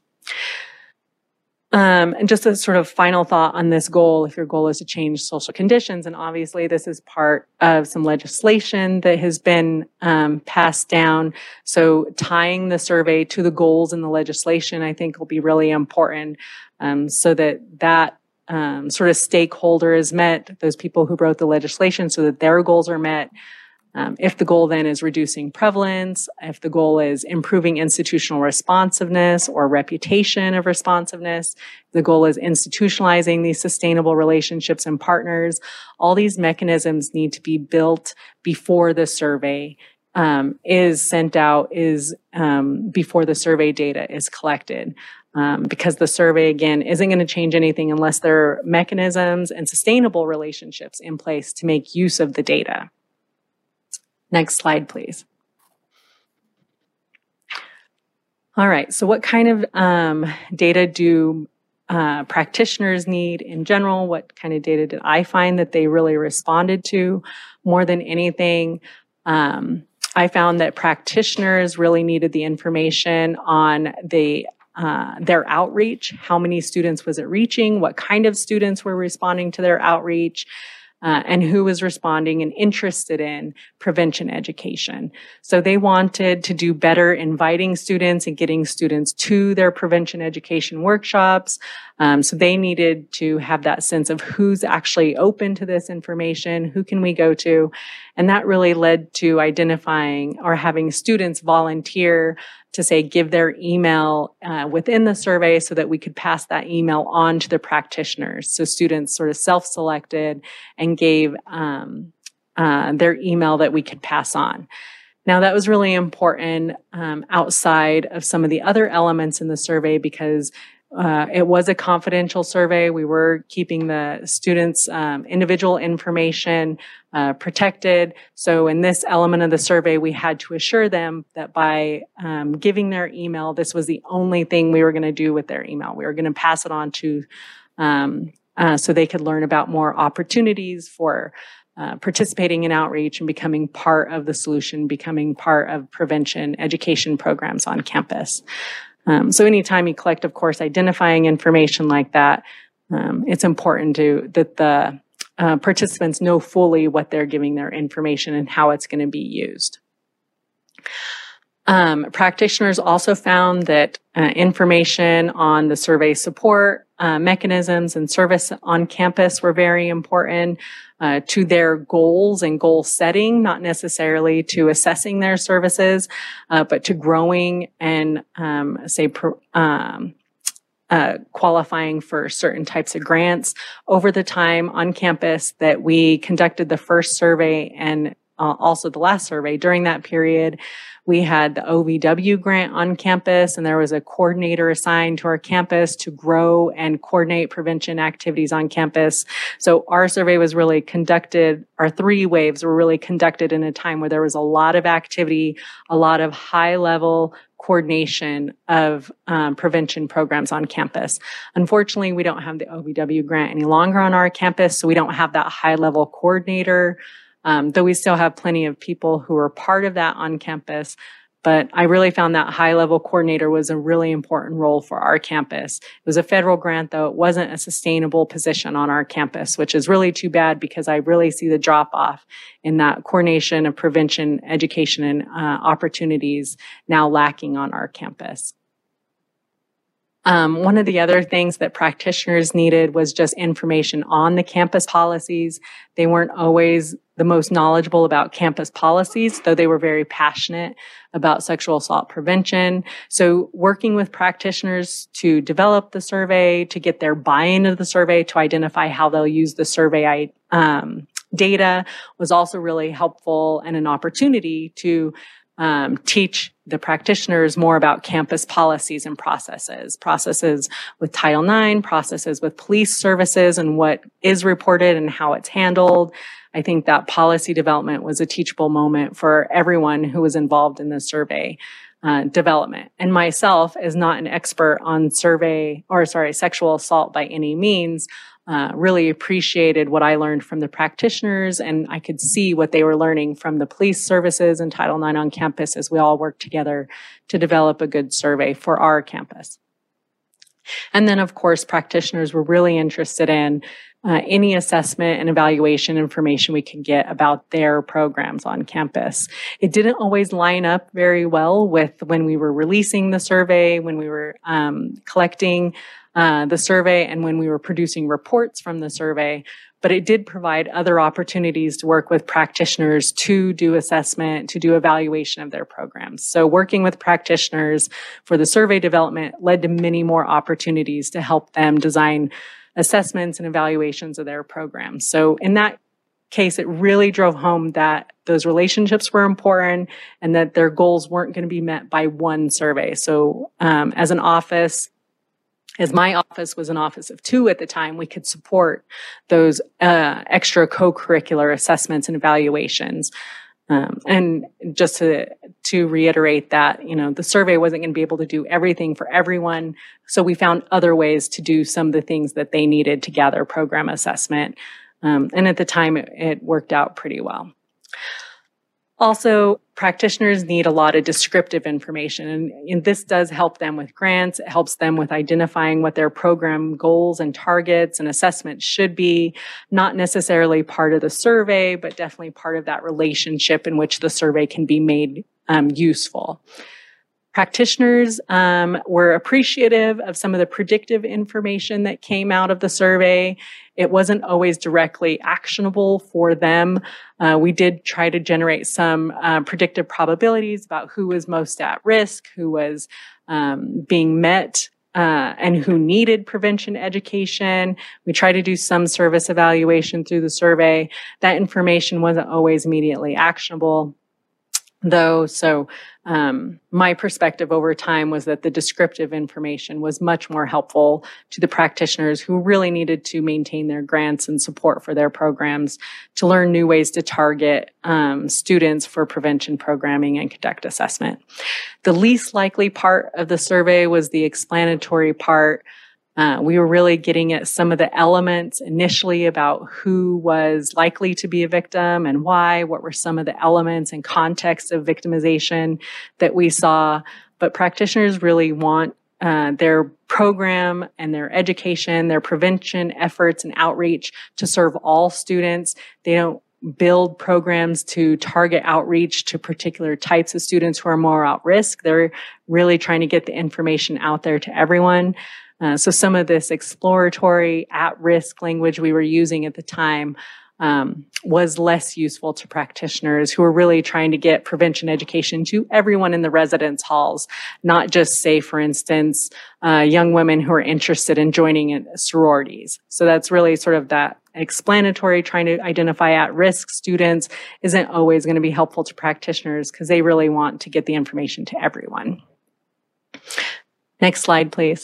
Um, and just a sort of final thought on this goal, if your goal is to change social conditions, and obviously this is part of some legislation that has been um, passed down. So tying the survey to the goals in the legislation, I think will be really important um, so that that um, sort of stakeholder is met, those people who wrote the legislation, so that their goals are met. Um, if the goal then is reducing prevalence, if the goal is improving institutional responsiveness or reputation of responsiveness, the goal is institutionalizing these sustainable relationships and partners, all these mechanisms need to be built before the survey um, is sent out, is um, before the survey data is collected. Um, because the survey, again, isn't going to change anything unless there are mechanisms and sustainable relationships in place to make use of the data. Next slide, please. All right, so what kind of um, data do uh, practitioners need in general? What kind of data did I find that they really responded to more than anything? Um, I found that practitioners really needed the information on the uh, their outreach. How many students was it reaching? What kind of students were responding to their outreach? Uh, and who was responding and interested in prevention education. So they wanted to do better inviting students and getting students to their prevention education workshops. Um, so they needed to have that sense of who's actually open to this information, who can we go to? And that really led to identifying or having students volunteer to say, give their email uh, within the survey so that we could pass that email on to the practitioners. So students sort of self-selected and gave um, uh, their email that we could pass on. Now, that was really important um, outside of some of the other elements in the survey because Uh, it was a confidential survey. We were keeping the students' um, individual information uh, protected. So in this element of the survey, we had to assure them that by um, giving their email, this was the only thing we were going to do with their email. We were going to pass it on to um, uh, so they could learn about more opportunities for uh, participating in outreach and becoming part of the solution, becoming part of prevention education programs on campus. Um, so anytime you collect, of course, identifying information like that, um, it's important to that the uh, participants know fully what they're giving their information and how it's going to be used. Um, practitioners also found that uh, information on the survey support uh, mechanisms and service on campus were very important uh, to their goals and goal setting, not necessarily to assessing their services, uh, but to growing and, um, say, pro, um, uh, qualifying for certain types of grants. Over the time on campus that we conducted the first survey and uh, also the last survey, during that period, we had the O V W grant on campus, and there was a coordinator assigned to our campus to grow and coordinate prevention activities on campus. So our survey was really conducted, our three waves were really conducted in a time where there was a lot of activity, a lot of high-level coordination of um, prevention programs on campus. Unfortunately, we don't have the O V W grant any longer on our campus, so we don't have that high-level coordinator. Um, though we still have plenty of people who are part of that on campus. But I really found that high-level coordinator was a really important role for our campus. It was a federal grant, though it wasn't a sustainable position on our campus, which is really too bad because I really see the drop-off in that coordination of prevention, education, and uh, opportunities now lacking on our campus. Um, one of the other things that practitioners needed was just information on the campus policies. They weren't always the most knowledgeable about campus policies, though they were very passionate about sexual assault prevention. So working with practitioners to develop the survey, to get their buy-in of the survey, to identify how they'll use the survey um, data was also really helpful and an opportunity to um, teach the practitioners more about campus policies and processes, processes with Title nine, processes with police services and what is reported and how it's handled. I think that policy development was a teachable moment for everyone who was involved in the survey uh, development. And myself, as not an expert on survey, or sorry, sexual assault by any means, uh, really appreciated what I learned from the practitioners, and I could see what they were learning from the police services and Title nine on campus as we all worked together to develop a good survey for our campus. And then, of course, practitioners were really interested in uh, any assessment and evaluation information we could get about their programs on campus. It didn't always line up very well with when we were releasing the survey, when we were um, collecting uh, the survey, and when we were producing reports from the survey. But it did provide other opportunities to work with practitioners to do assessment, to do evaluation of their programs. So working with practitioners for the survey development led to many more opportunities to help them design assessments and evaluations of their programs. So in that case, it really drove home that those relationships were important and that their goals weren't going to be met by one survey. So um, as an office, as my office was an office of two at the time, we could support those uh, extra co-curricular assessments and evaluations. Um, and just to, to reiterate that, you know, the survey wasn't going to be able to do everything for everyone. So we found other ways to do some of the things that they needed to gather program assessment. Um, and at the time, it, it worked out pretty well. Also, practitioners need a lot of descriptive information, and, and this does help them with grants. It helps them with identifying what their program goals and targets and assessments should be, not necessarily part of the survey, but definitely part of that relationship in which the survey can be made um, useful. Practitioners um, were appreciative of some of the predictive information that came out of the survey. It wasn't always directly actionable for them. Uh, we did try to generate some uh, predictive probabilities about who was most at risk, who was um, being met, uh, and who needed prevention education. We tried to do some service evaluation through the survey. That information wasn't always immediately actionable, though, so um, my perspective over time was that the descriptive information was much more helpful to the practitioners who really needed to maintain their grants and support for their programs to learn new ways to target um, students for prevention programming and conduct assessment. The least likely part of the survey was the explanatory part. Uh, we were really getting at some of the elements initially about who was likely to be a victim and why, what were some of the elements and context of victimization that we saw. But practitioners really want uh, their program and their education, their prevention efforts and outreach to serve all students. They don't build programs to target outreach to particular types of students who are more at risk. They're really trying to get the information out there to everyone. Uh, so some of this exploratory at-risk language we were using at the time um, was less useful to practitioners who were really trying to get prevention education to everyone in the residence halls, not just, say, for instance, uh, young women who are interested in joining in sororities. So that's really sort of that explanatory, trying to identify at-risk students isn't always going to be helpful to practitioners because they really want to get the information to everyone. Next slide, please.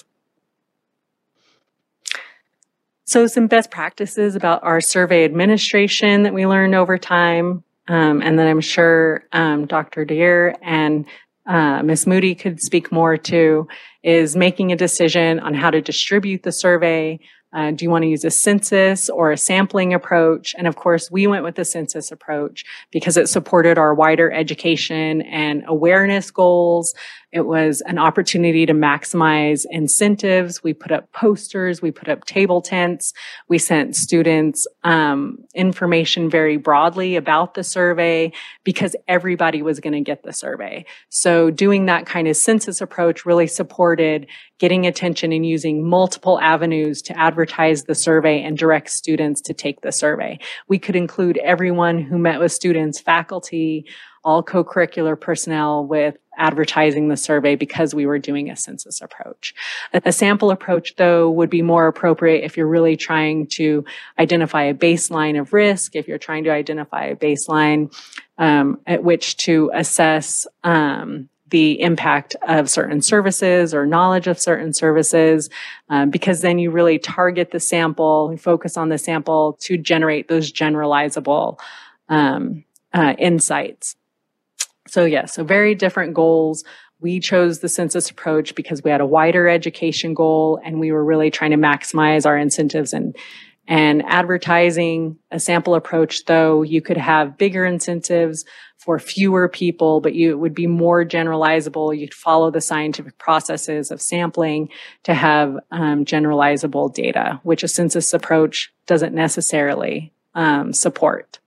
So some best practices about our survey administration that we learned over time, um, and then I'm sure um, Doctor Deere and uh, Miz Moody could speak more to, is making a decision on how to distribute the survey. Uh, do you want to use a census or a sampling approach? And of course, we went with the census approach because it supported our wider education and awareness goals. It was an opportunity to maximize incentives. We put up posters, we put up table tents, we sent students um, information very broadly about the survey because everybody was going to get the survey. So doing that kind of census approach really supported getting attention and using multiple avenues to advertise the survey and direct students to take the survey. We could include everyone who met with students, faculty, all co-curricular personnel with advertising the survey because we were doing a census approach. A, a sample approach, though, would be more appropriate if you're really trying to identify a baseline of risk, if you're trying to identify a baseline um, at which to assess um, the impact of certain services or knowledge of certain services, um, because then you really target the sample, you focus on the sample to generate those generalizable um, uh, insights. So yes, yeah, so very different goals. We chose the census approach because we had a wider education goal and we were really trying to maximize our incentives and And advertising. A sample approach, though, you could have bigger incentives for fewer people, but you, it would be more generalizable. You'd follow the scientific processes of sampling to have um, generalizable data, which a census approach doesn't necessarily um, support.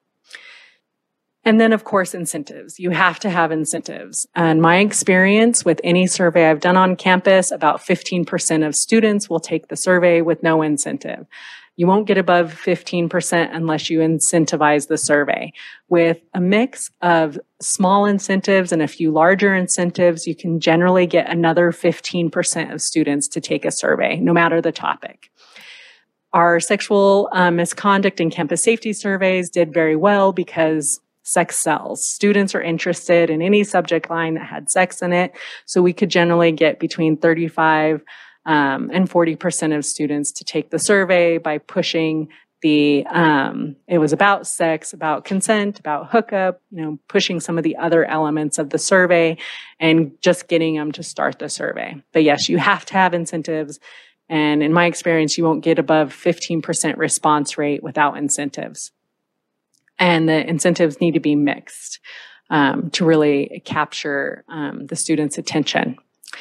And then, of course, incentives. You have to have incentives. And my experience with any survey I've done on campus, about fifteen percent of students will take the survey with no incentive. You won't get above fifteen percent unless you incentivize the survey. With a mix of small incentives and a few larger incentives, you can generally get another fifteen percent of students to take a survey, no matter the topic. Our sexual uh, misconduct and campus safety surveys did very well because sex sells. Students are interested in any subject line that had sex in it, so we could generally get between thirty-five Um, and forty percent of students to take the survey by pushing the, um, it was about sex, about consent, about hookup, you know, pushing some of the other elements of the survey and just getting them to start the survey. But yes, you have to have incentives. And in my experience, you won't get above fifteen percent response rate without incentives. And the incentives need to be mixed um, to really capture um, the student's attention.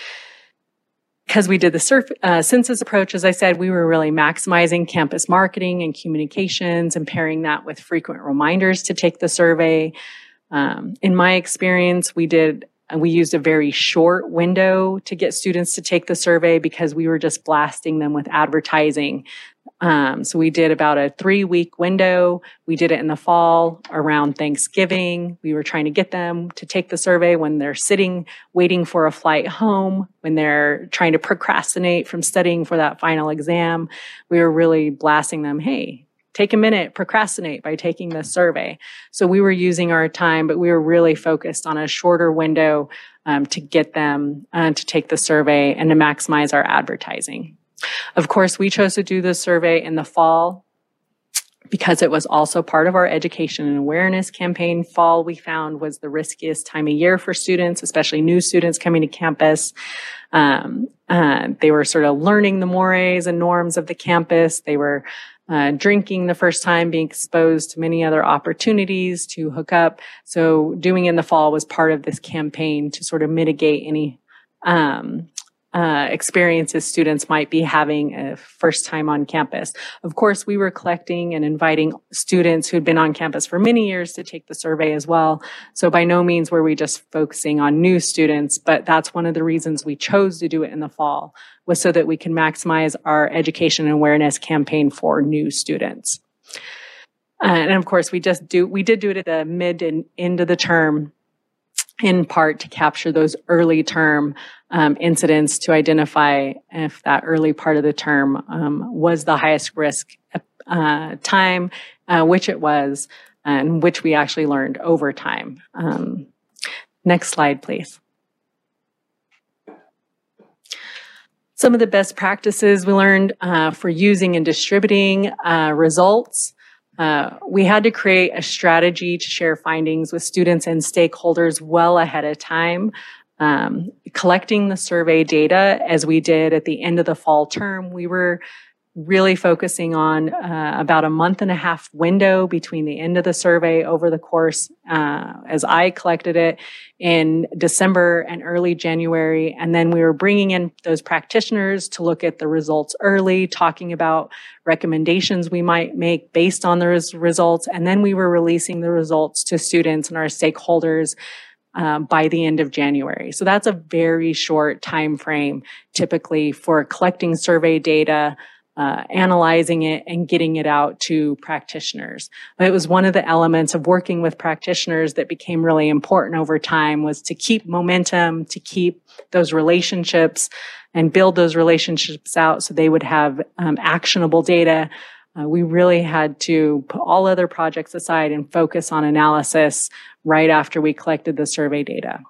Because we did the surf, uh, census approach, as I said, we were really maximizing campus marketing and communications and pairing that with frequent reminders to take the survey. Um, in my experience, we did, we used a very short window to get students to take the survey because we were just blasting them with advertising. Um, so we did about a three week window. We did it in the fall around Thanksgiving. We were trying to get them to take the survey when they're sitting, waiting for a flight home, when they're trying to procrastinate from studying for that final exam. We were really blasting them, hey, take a minute, procrastinate by taking this survey. So we were using our time, but we were really focused on a shorter window um, to get them uh, to take the survey and to maximize our advertising. Of course, we chose to do this survey in the fall because it was also part of our education and awareness campaign. Fall, we found, was the riskiest time of year for students, especially new students coming to campus. Um, uh, they were sort of learning the mores and norms of the campus. They were uh, drinking the first time, being exposed to many other opportunities to hook up. So doing it in the fall was part of this campaign to sort of mitigate any um Uh, experiences students might be having a first time on campus. Of course, we were collecting and inviting students who'd been on campus for many years to take the survey as well. So by no means were we just focusing on new students, but that's one of the reasons we chose to do it in the fall, was so that we can maximize our education and awareness campaign for new students. Uh, and of course, we just do, we did do it at the mid and end of the term, in part to capture those early term um, incidents to identify if that early part of the term um, was the highest risk uh, time, uh, which it was, and which we actually learned over time. Um, next slide, please. Some of the best practices we learned uh, for using and distributing uh, results. Uh, we had to create a strategy to share findings with students and stakeholders well ahead of time. Um, collecting the survey data, as we did at the end of the fall term, we were really focusing on uh, about a month and a half window between the end of the survey over the course, uh, as I collected it in December and early January. And then we were bringing in those practitioners to look at the results early, talking about recommendations we might make based on those results. And then we were releasing the results to students and our stakeholders Um, by the end of January. So that's a very short time frame typically for collecting survey data uh, analyzing it and getting it out to practitioners. But it was one of the elements of working with practitioners that became really important over time, was to keep momentum, to keep those relationships and build those relationships out so they would have um, actionable data. Uh, we really had to put all other projects aside and focus on analysis right after we collected the survey data.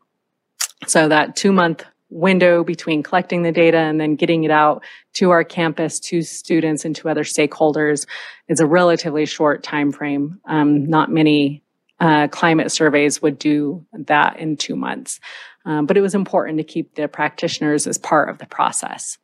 So that two-month window between collecting the data and then getting it out to our campus, to students, and to other stakeholders is a relatively short time frame. Um, not many uh, climate surveys would do that in two months. Um, but it was important to keep the practitioners as part of the process.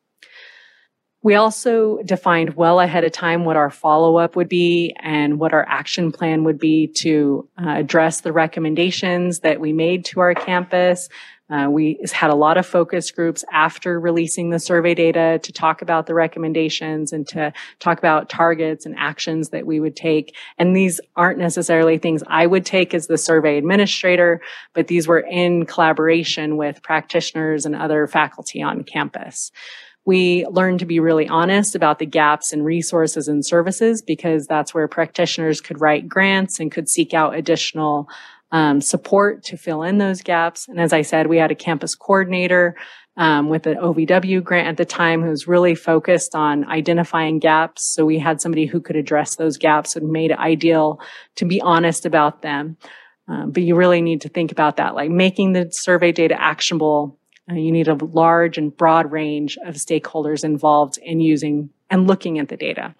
We also defined well ahead of time what our follow-up would be and what our action plan would be to uh, address the recommendations that we made to our campus. Uh, we had a lot of focus groups after releasing the survey data to talk about the recommendations and to talk about targets and actions that we would take. And these aren't necessarily things I would take as the survey administrator, but these were in collaboration with practitioners and other faculty on campus. We learned to be really honest about the gaps in resources and services, because that's where practitioners could write grants and could seek out additional um, support to fill in those gaps. And as I said, we had a campus coordinator um, with an O V W grant at the time who was really focused on identifying gaps. So we had somebody who could address those gaps and made it ideal to be honest about them. Um, but you really need to think about that, like making the survey data actionable. Uh, you need a large and broad range of stakeholders involved in using and looking at the data.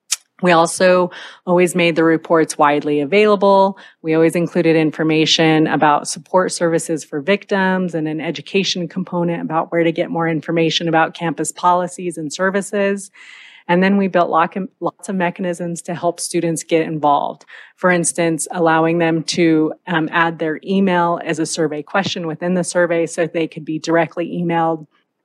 We also always made the reports widely available. We always included information about support services for victims and an education component about where to get more information about campus policies and services. And then we built lots of mechanisms to help students get involved. For instance, allowing them to um, add their email as a survey question within the survey so they could be directly emailed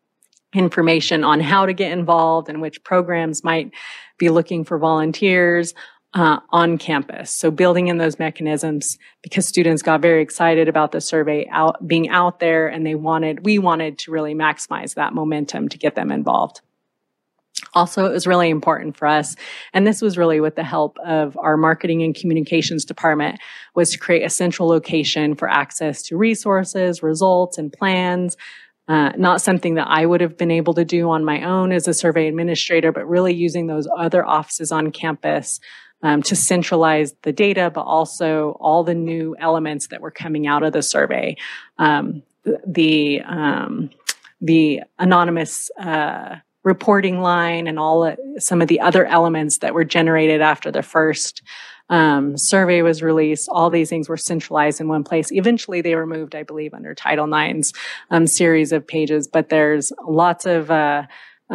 information on how to get involved and which programs might be looking for volunteers uh, on campus. So building in those mechanisms, because students got very excited about the survey out, being out there, and they wanted, we wanted to really maximize that momentum to get them involved. Also, it was really important for us, and this was really with the help of our marketing and communications department, was to create a central location for access to resources, results, and plans. Uh, not something that I would have been able to do on my own as a survey administrator, but really using those other offices on campus um, to centralize the data, but also all the new elements that were coming out of the survey. Um, the the, um, the anonymous uh, reporting line and all uh, some of the other elements that were generated after the first Um, survey was released. All these things were centralized in one place. Eventually, they were moved, I believe, under Title nine's um, series of pages. But there's lots of uh,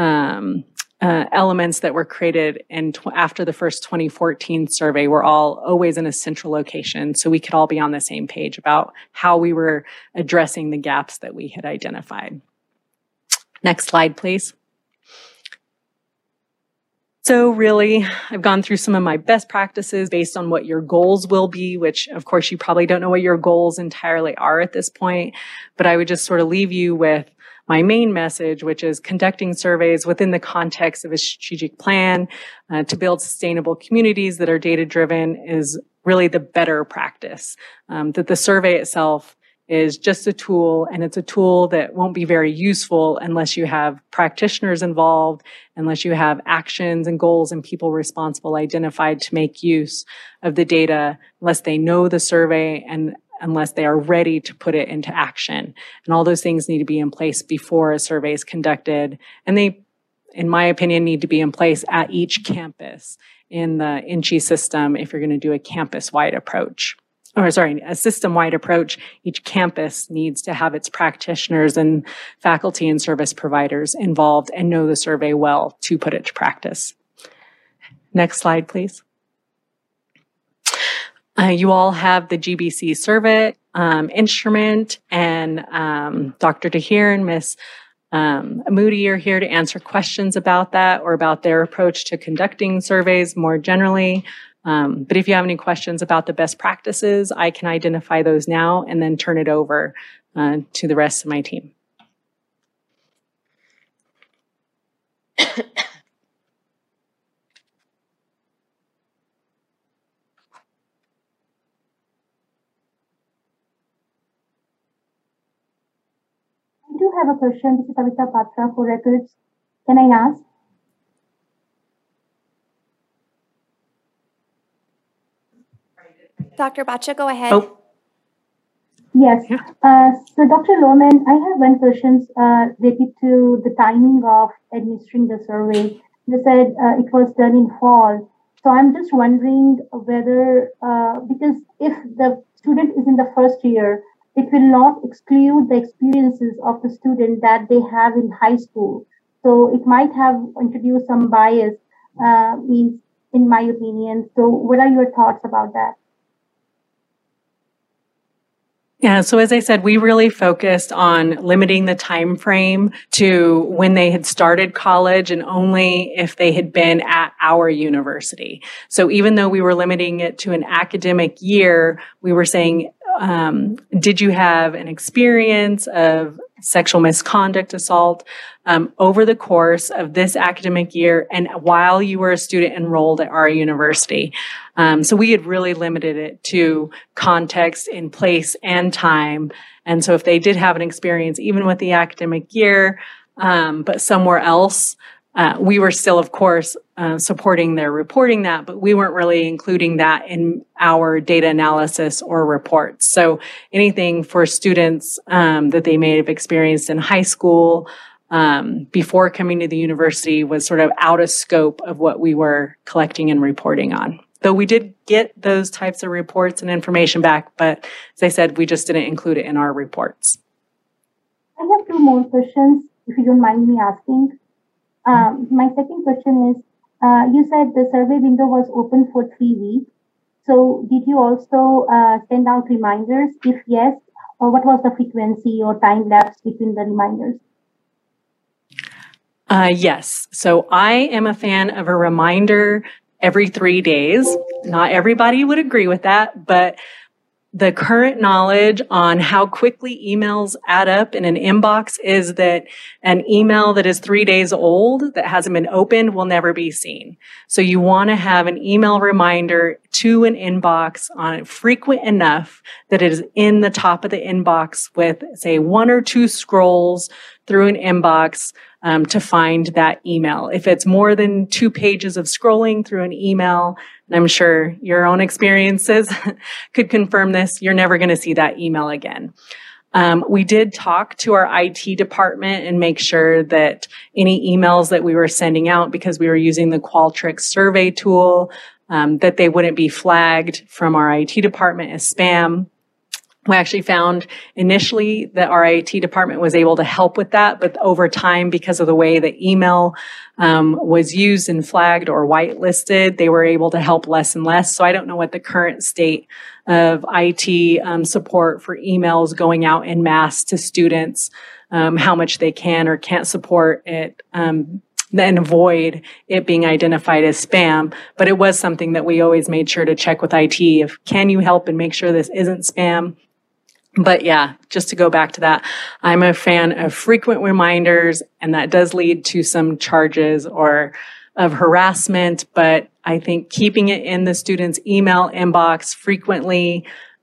um, uh, elements that were created in tw- after the first twenty fourteen survey were all always in a central location, so we could all be on the same page about how we were addressing the gaps that we had identified. Next slide, please. So really, I've gone through some of my best practices based on what your goals will be, which of course you probably don't know what your goals entirely are at this point, but I would just sort of leave you with my main message, which is conducting surveys within the context of a strategic plan uh, to build sustainable communities that are data-driven is really the better practice. Um, that the survey itself is just a tool, and it's a tool that won't be very useful unless you have practitioners involved, unless you have actions and goals and people responsible identified to make use of the data, unless they know the survey and unless they are ready to put it into action. And all those things need to be in place before a survey is conducted. And they, in my opinion, need to be in place at each campus in the I N C H E system if you're going to do a campus-wide approach. Or sorry, a system-wide approach. Each campus needs to have its practitioners and faculty and service providers involved and know the survey well to put it to practice. Next slide, please. Uh, you all have the G B C survey um, instrument, and um, Doctor Tahir and Miz Um, Moody are here to answer questions about that or about their approach to conducting surveys more generally. Um, but if you have any questions about the best practices, I can identify those now and then turn it over uh, to the rest of my team. have a question. This is Savita Patra for records. Can I ask? Doctor Bacha, go ahead. Oh. Yes. Yeah. Uh, so, Doctor Lohman, I have one question uh, related to the timing of administering the survey. You said uh, it was done in fall. So, I'm just wondering whether, uh, because if the student is in the first year, it will not exclude the experiences of the student that they have in high school. So, it might have introduced some bias, uh, means, in my opinion. So, what are your thoughts about that? Yeah, so as I said, we really focused on limiting the time frame to when they had started college and only if they had been at our university. So even though we were limiting it to an academic year, we were saying, um, did you have an experience of sexual misconduct, assault, um, over the course of this academic year and while you were a student enrolled at our university? Um, so we had really limited it to context in place and time. And so if they did have an experience, even with the academic year, um, but somewhere else, uh, we were still, of course, uh, supporting their reporting that, but we weren't really including that in our data analysis or reports. So anything for students um, that they may have experienced in high school um, before coming to the university was sort of out of scope of what we were collecting and reporting on. Though we did get those types of reports and information back, but as I said, we just didn't include it in our reports. I have two more questions, if you don't mind me asking. Um, my second question is, uh, you said the survey window was open for three weeks. So did you also uh, send out reminders? If yes, or what was the frequency or time lapse between the reminders? Uh, yes. So I am a fan of a reminder every three days. Not everybody would agree with that, but the current knowledge on how quickly emails add up in an inbox is that an email that is three days old that hasn't been opened will never be seen. So you want to have an email reminder to an inbox on frequent enough that it is in the top of the inbox with, say, one or two scrolls through an inbox um, to find that email. If it's more than two pages of scrolling through an email, and I'm sure your own experiences could confirm this, you're never going to see that email again. Um, we did talk to our I T department and make sure that any emails that we were sending out, because we were using the Qualtrics survey tool, um, that they wouldn't be flagged from our I T department as spam. We actually found initially that our I T department was able to help with that, but over time, because of the way that email um, was used and flagged or whitelisted, they were able to help less and less. So I don't know what the current state of I T um, support for emails going out en masse to students, um, how much they can or can't support it, um, and avoid it being identified as spam. But it was something that we always made sure to check with I T. If can you help and make sure this isn't spam? But yeah, just to go back to that, I'm a fan of frequent reminders, and that does lead to some charges or of harassment. But I think keeping it in the student's email inbox frequently,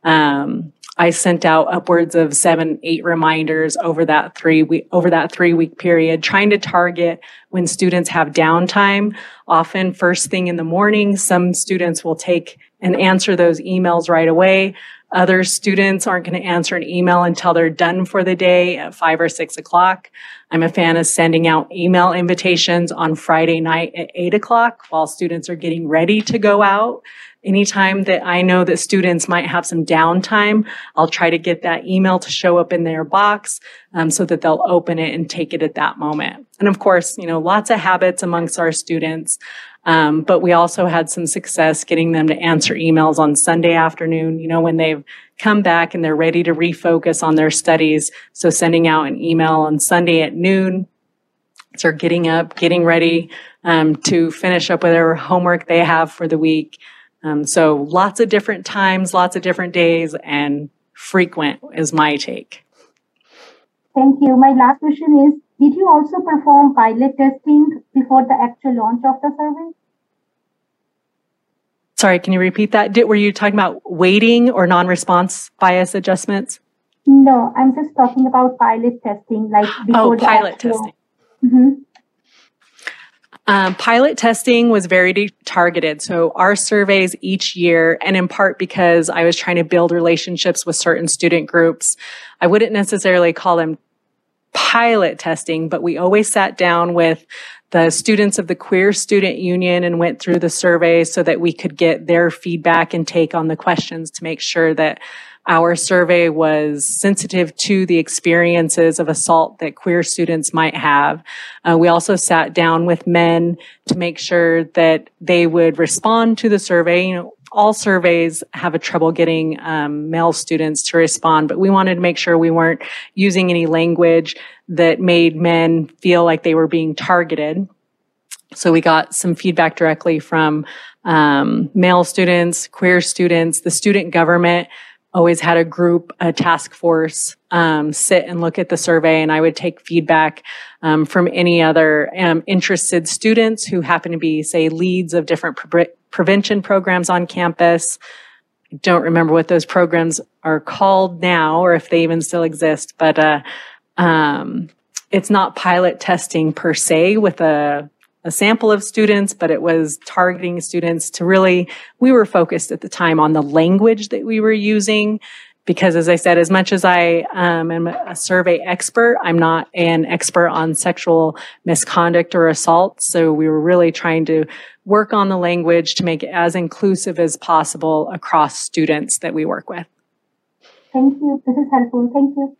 um, I sent out upwards of seven, eight reminders over that three week, over that three week period, trying to target when students have downtime. Often first thing in the morning, some students will take and answer those emails right away. Other students aren't going to answer an email until they're done for the day at five or six o'clock. I'm a fan of sending out email invitations on Friday night at eight o'clock while students are getting ready to go out. Anytime that I know that students might have some downtime, I'll try to get that email to show up in their box um, so that they'll open it and take it at that moment. And of course, you know, lots of habits amongst our students. Um, but we also had some success getting them to answer emails on Sunday afternoon, you know, when they've come back and they're ready to refocus on their studies. So sending out an email on Sunday at noon, so getting up, getting ready um, to finish up whatever homework they have for the week. Um, so lots of different times, lots of different days, and frequent is my take. Thank you. My last question is, did you also perform pilot testing before the actual launch of the survey? Sorry, can you repeat that? Did, were you talking about weighting or non-response bias adjustments? No, I'm just talking about pilot testing, like before Oh, the pilot actual- testing. Mhm. Um, pilot testing was very de- targeted. So our surveys each year, and in part because I was trying to build relationships with certain student groups, I wouldn't necessarily call them pilot testing, but we always sat down with the students of the Queer Student Union and went through the survey so that we could get their feedback and take on the questions to make sure that our survey was sensitive to the experiences of assault that queer students might have. Uh, we also sat down with men to make sure that they would respond to the survey. You know, all surveys have a trouble getting um, male students to respond, but we wanted to make sure we weren't using any language that made men feel like they were being targeted. So we got some feedback directly from um, male students, queer students, the student government always had a group, a task force, um, sit and look at the survey, and I would take feedback um, from any other um, interested students who happen to be, say, leads of different pre- prevention programs on campus. I don't remember what those programs are called now or if they even still exist, but uh, um, it's not pilot testing per se with a a sample of students, but it was targeting students to really, we were focused at the time on the language that we were using, because as I said, as much as I um, am a survey expert, I'm not an expert on sexual misconduct or assault. So we were really trying to work on the language to make it as inclusive as possible across students that we work with. Thank you. This is helpful. Thank you.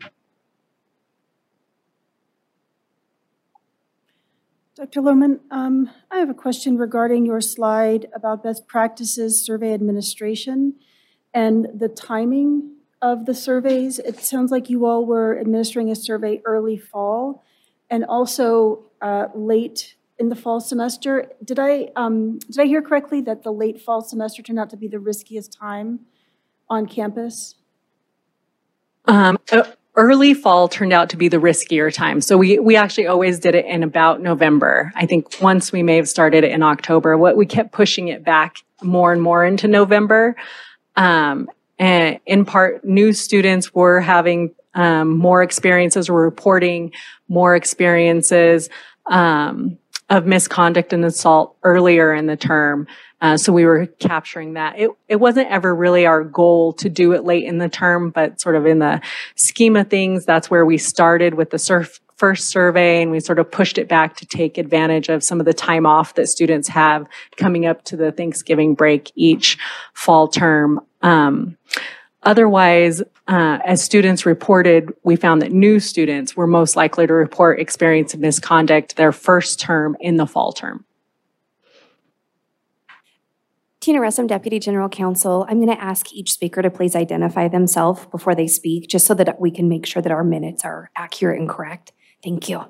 Doctor Lohman, um, I have a question regarding your slide about best practices survey administration and the timing of the surveys. It sounds like you all were administering a survey early fall and also uh, late in the fall semester. Did I um, did I hear correctly that the late fall semester turned out to be the riskiest time on campus? Um, uh, Early fall turned out to be the riskier time. So we, we actually always did it in about November. I think once we may have started it in October. What we kept pushing it back more and more into November. Um, and in part, new students were having um, more experiences, were reporting more experiences um, of misconduct and assault earlier in the term. Uh, so we were capturing that. It, it wasn't ever really our goal to do it late in the term, but sort of in the scheme of things, that's where we started with the surf, first survey, and we sort of pushed it back to take advantage of some of the time off that students have coming up to the Thanksgiving break each fall term. Um, otherwise, uh, as students reported, we found that new students were most likely to report experience of misconduct their first term in the fall term. Tina Russum, Deputy General Counsel. I'm going to ask each speaker to please identify themselves before they speak, just so that we can make sure that our minutes are accurate and correct. Thank you.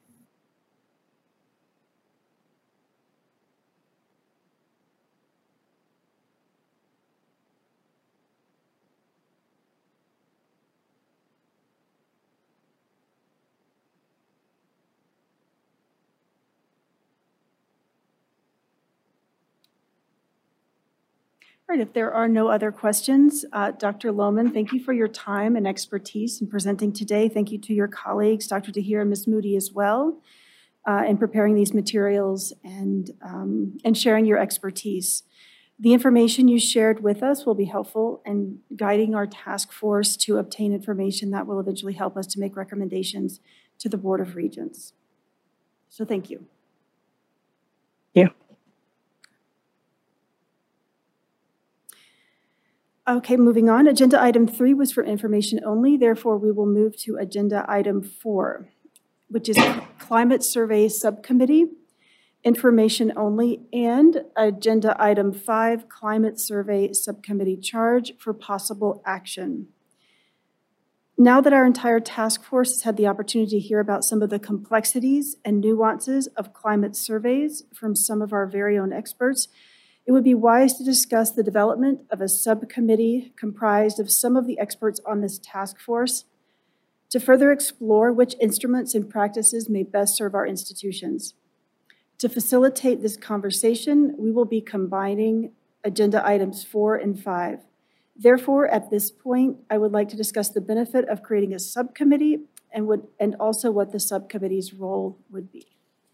All right, if there are no other questions, uh, Doctor Lohman, thank you for your time and expertise in presenting today. Thank you to your colleagues, Doctor Tahir and Miz Moody as well, uh, in preparing these materials and, um, and sharing your expertise. The information you shared with us will be helpful in guiding our task force to obtain information that will eventually help us to make recommendations to the Board of Regents. So thank you. Yeah. Okay, moving on. Agenda item three was for information only. Therefore, we will move to agenda item four, which is Climate Survey Subcommittee, information only, and agenda item five, Climate Survey Subcommittee charge for possible action. Now that our entire task force has had the opportunity to hear about some of the complexities and nuances of climate surveys from some of our very own experts, it would be wise to discuss the development of a subcommittee comprised of some of the experts on this task force to further explore which instruments and practices may best serve our institutions. To facilitate this conversation, we will be combining agenda items four and five. Therefore, at this point, I would like to discuss the benefit of creating a subcommittee and would, and also what the subcommittee's role would be.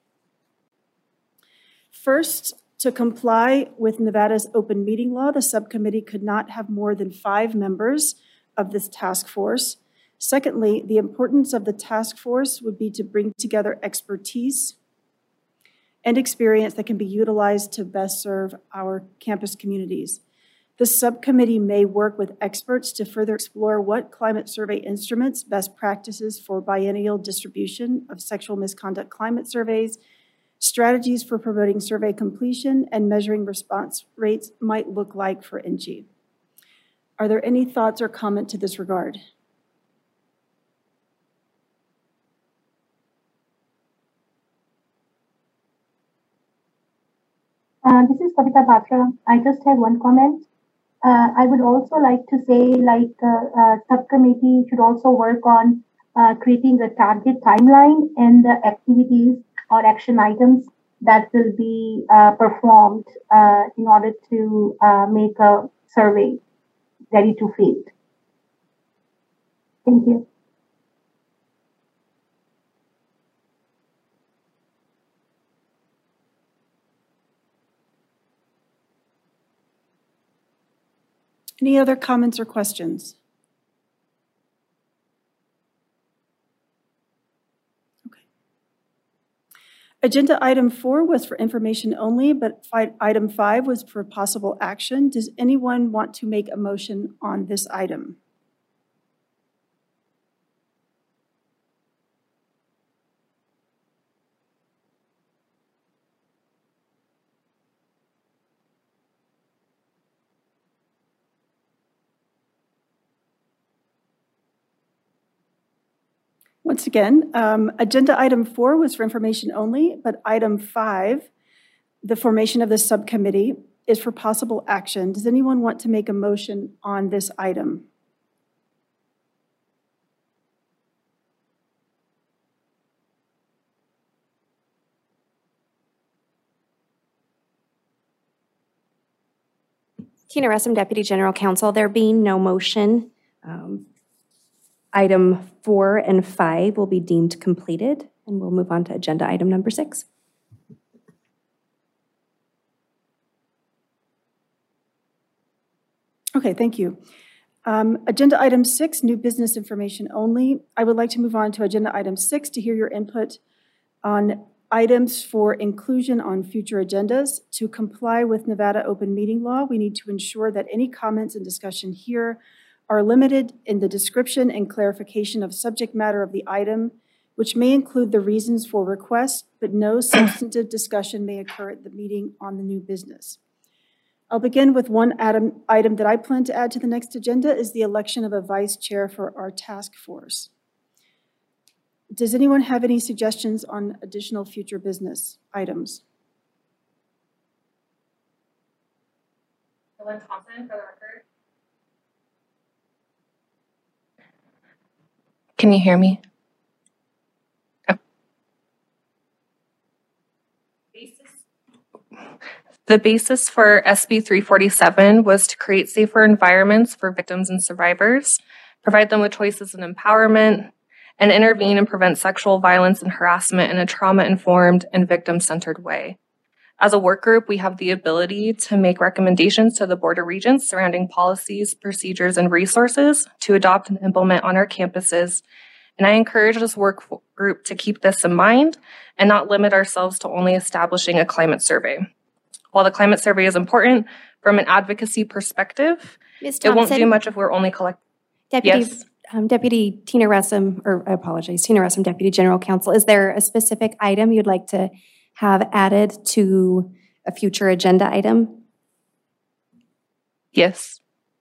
First, to comply with Nevada's open meeting law, the subcommittee could not have more than five members of this task force. Secondly, the importance of the task force would be to bring together expertise and experience that can be utilized to best serve our campus communities. The subcommittee may work with experts to further explore what climate survey instruments, best practices for biennial distribution of sexual misconduct climate surveys, strategies for promoting survey completion, and measuring response rates might look like for N G. Are there any thoughts or comment to this regard? Uh, this is Kavita Batra. I just have one comment. Uh, I would also like to say, like, uh, uh, subcommittee should also work on uh, creating a target timeline and the activities or action items that will be uh, performed uh, in order to uh, make a survey ready to field. Thank you. Any other comments or questions? Okay. Agenda item four was for information only, but fi- item five was for possible action. Does anyone want to make a motion on this item? Once again, um, agenda item four was for information only, but item five, the formation of the subcommittee, is for possible action. Does anyone want to make a motion on this item? Tina Russum, Deputy General Counsel. There being no motion, um, item four and five will be deemed completed, and we'll move on to agenda item number six. Okay, thank you. Um, agenda item six, new business information only. I would like to move on to agenda item six to hear your input on items for inclusion on future agendas. To comply with Nevada open meeting law, we need to ensure that any comments and discussion here are limited in the description and clarification of subject matter of the item, which may include the reasons for request, but no substantive discussion may occur at the meeting on the new business. I'll begin with one item, item that I plan to add to the next agenda is the election of a vice chair for our task force. Does anyone have any suggestions on additional future business items? Lynn Thompson, for the record. Can you hear me? Oh. The basis for S B three forty-seven was to create safer environments for victims and survivors, provide them with choices and empowerment, and intervene and prevent sexual violence and harassment in a trauma-informed and victim-centered way. As a work group, we have the ability to make recommendations to the Board of Regents surrounding policies, procedures, and resources to adopt and implement on our campuses. And I encourage this work group to keep this in mind and not limit ourselves to only establishing a climate survey. While the climate survey is important from an advocacy perspective, Miz it won't Thompson? do much if we're only collecting. Deputy, Yes. um, Deputy Tina Russum, or I apologize, Tina Russum, Deputy General Counsel. Is there a specific item you'd like to have added to a future agenda item? Yes.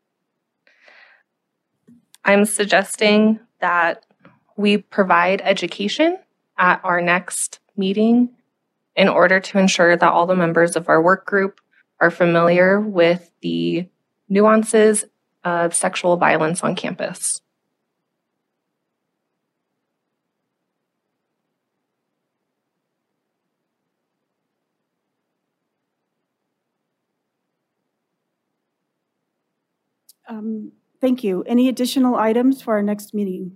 I'm suggesting that we provide education at our next meeting in order to ensure that all the members of our work group are familiar with the nuances of sexual violence on campus. Um, Thank you. Any additional items for our next meeting?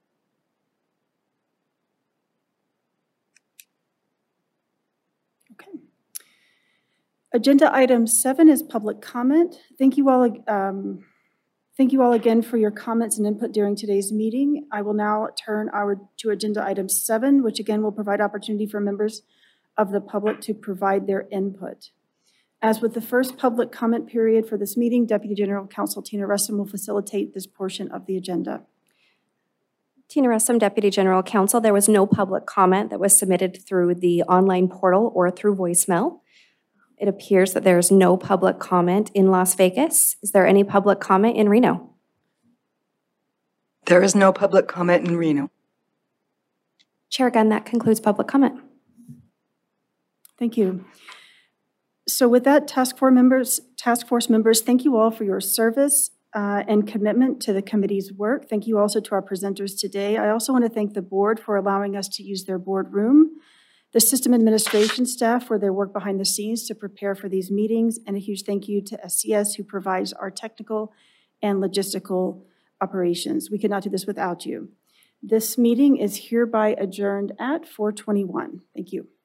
Okay. Agenda item seven is public comment. Thank you all. Um, thank you all again for your comments and input during today's meeting. I will now turn our to agenda item seven, which again will provide opportunity for members of the public to provide their input. As with the first public comment period for this meeting, Deputy General Counsel Tina Russom will facilitate this portion of the agenda. Tina Russom, Deputy General Counsel. There was no public comment that was submitted through the online portal or through voicemail. It appears that there is no public comment in Las Vegas. Is there any public comment in Reno? There is no public comment in Reno. Chair Gunn, that concludes public comment. Thank you. So with that, task force members, task force members, thank you all for your service uh, and commitment to the committee's work. Thank you also to our presenters today. I also want to thank the board for allowing us to use their boardroom, the system administration staff for their work behind the scenes to prepare for these meetings, and a huge thank you to S C S who provides our technical and logistical operations. We could not do this without you. This meeting is hereby adjourned at four twenty-one. Thank you.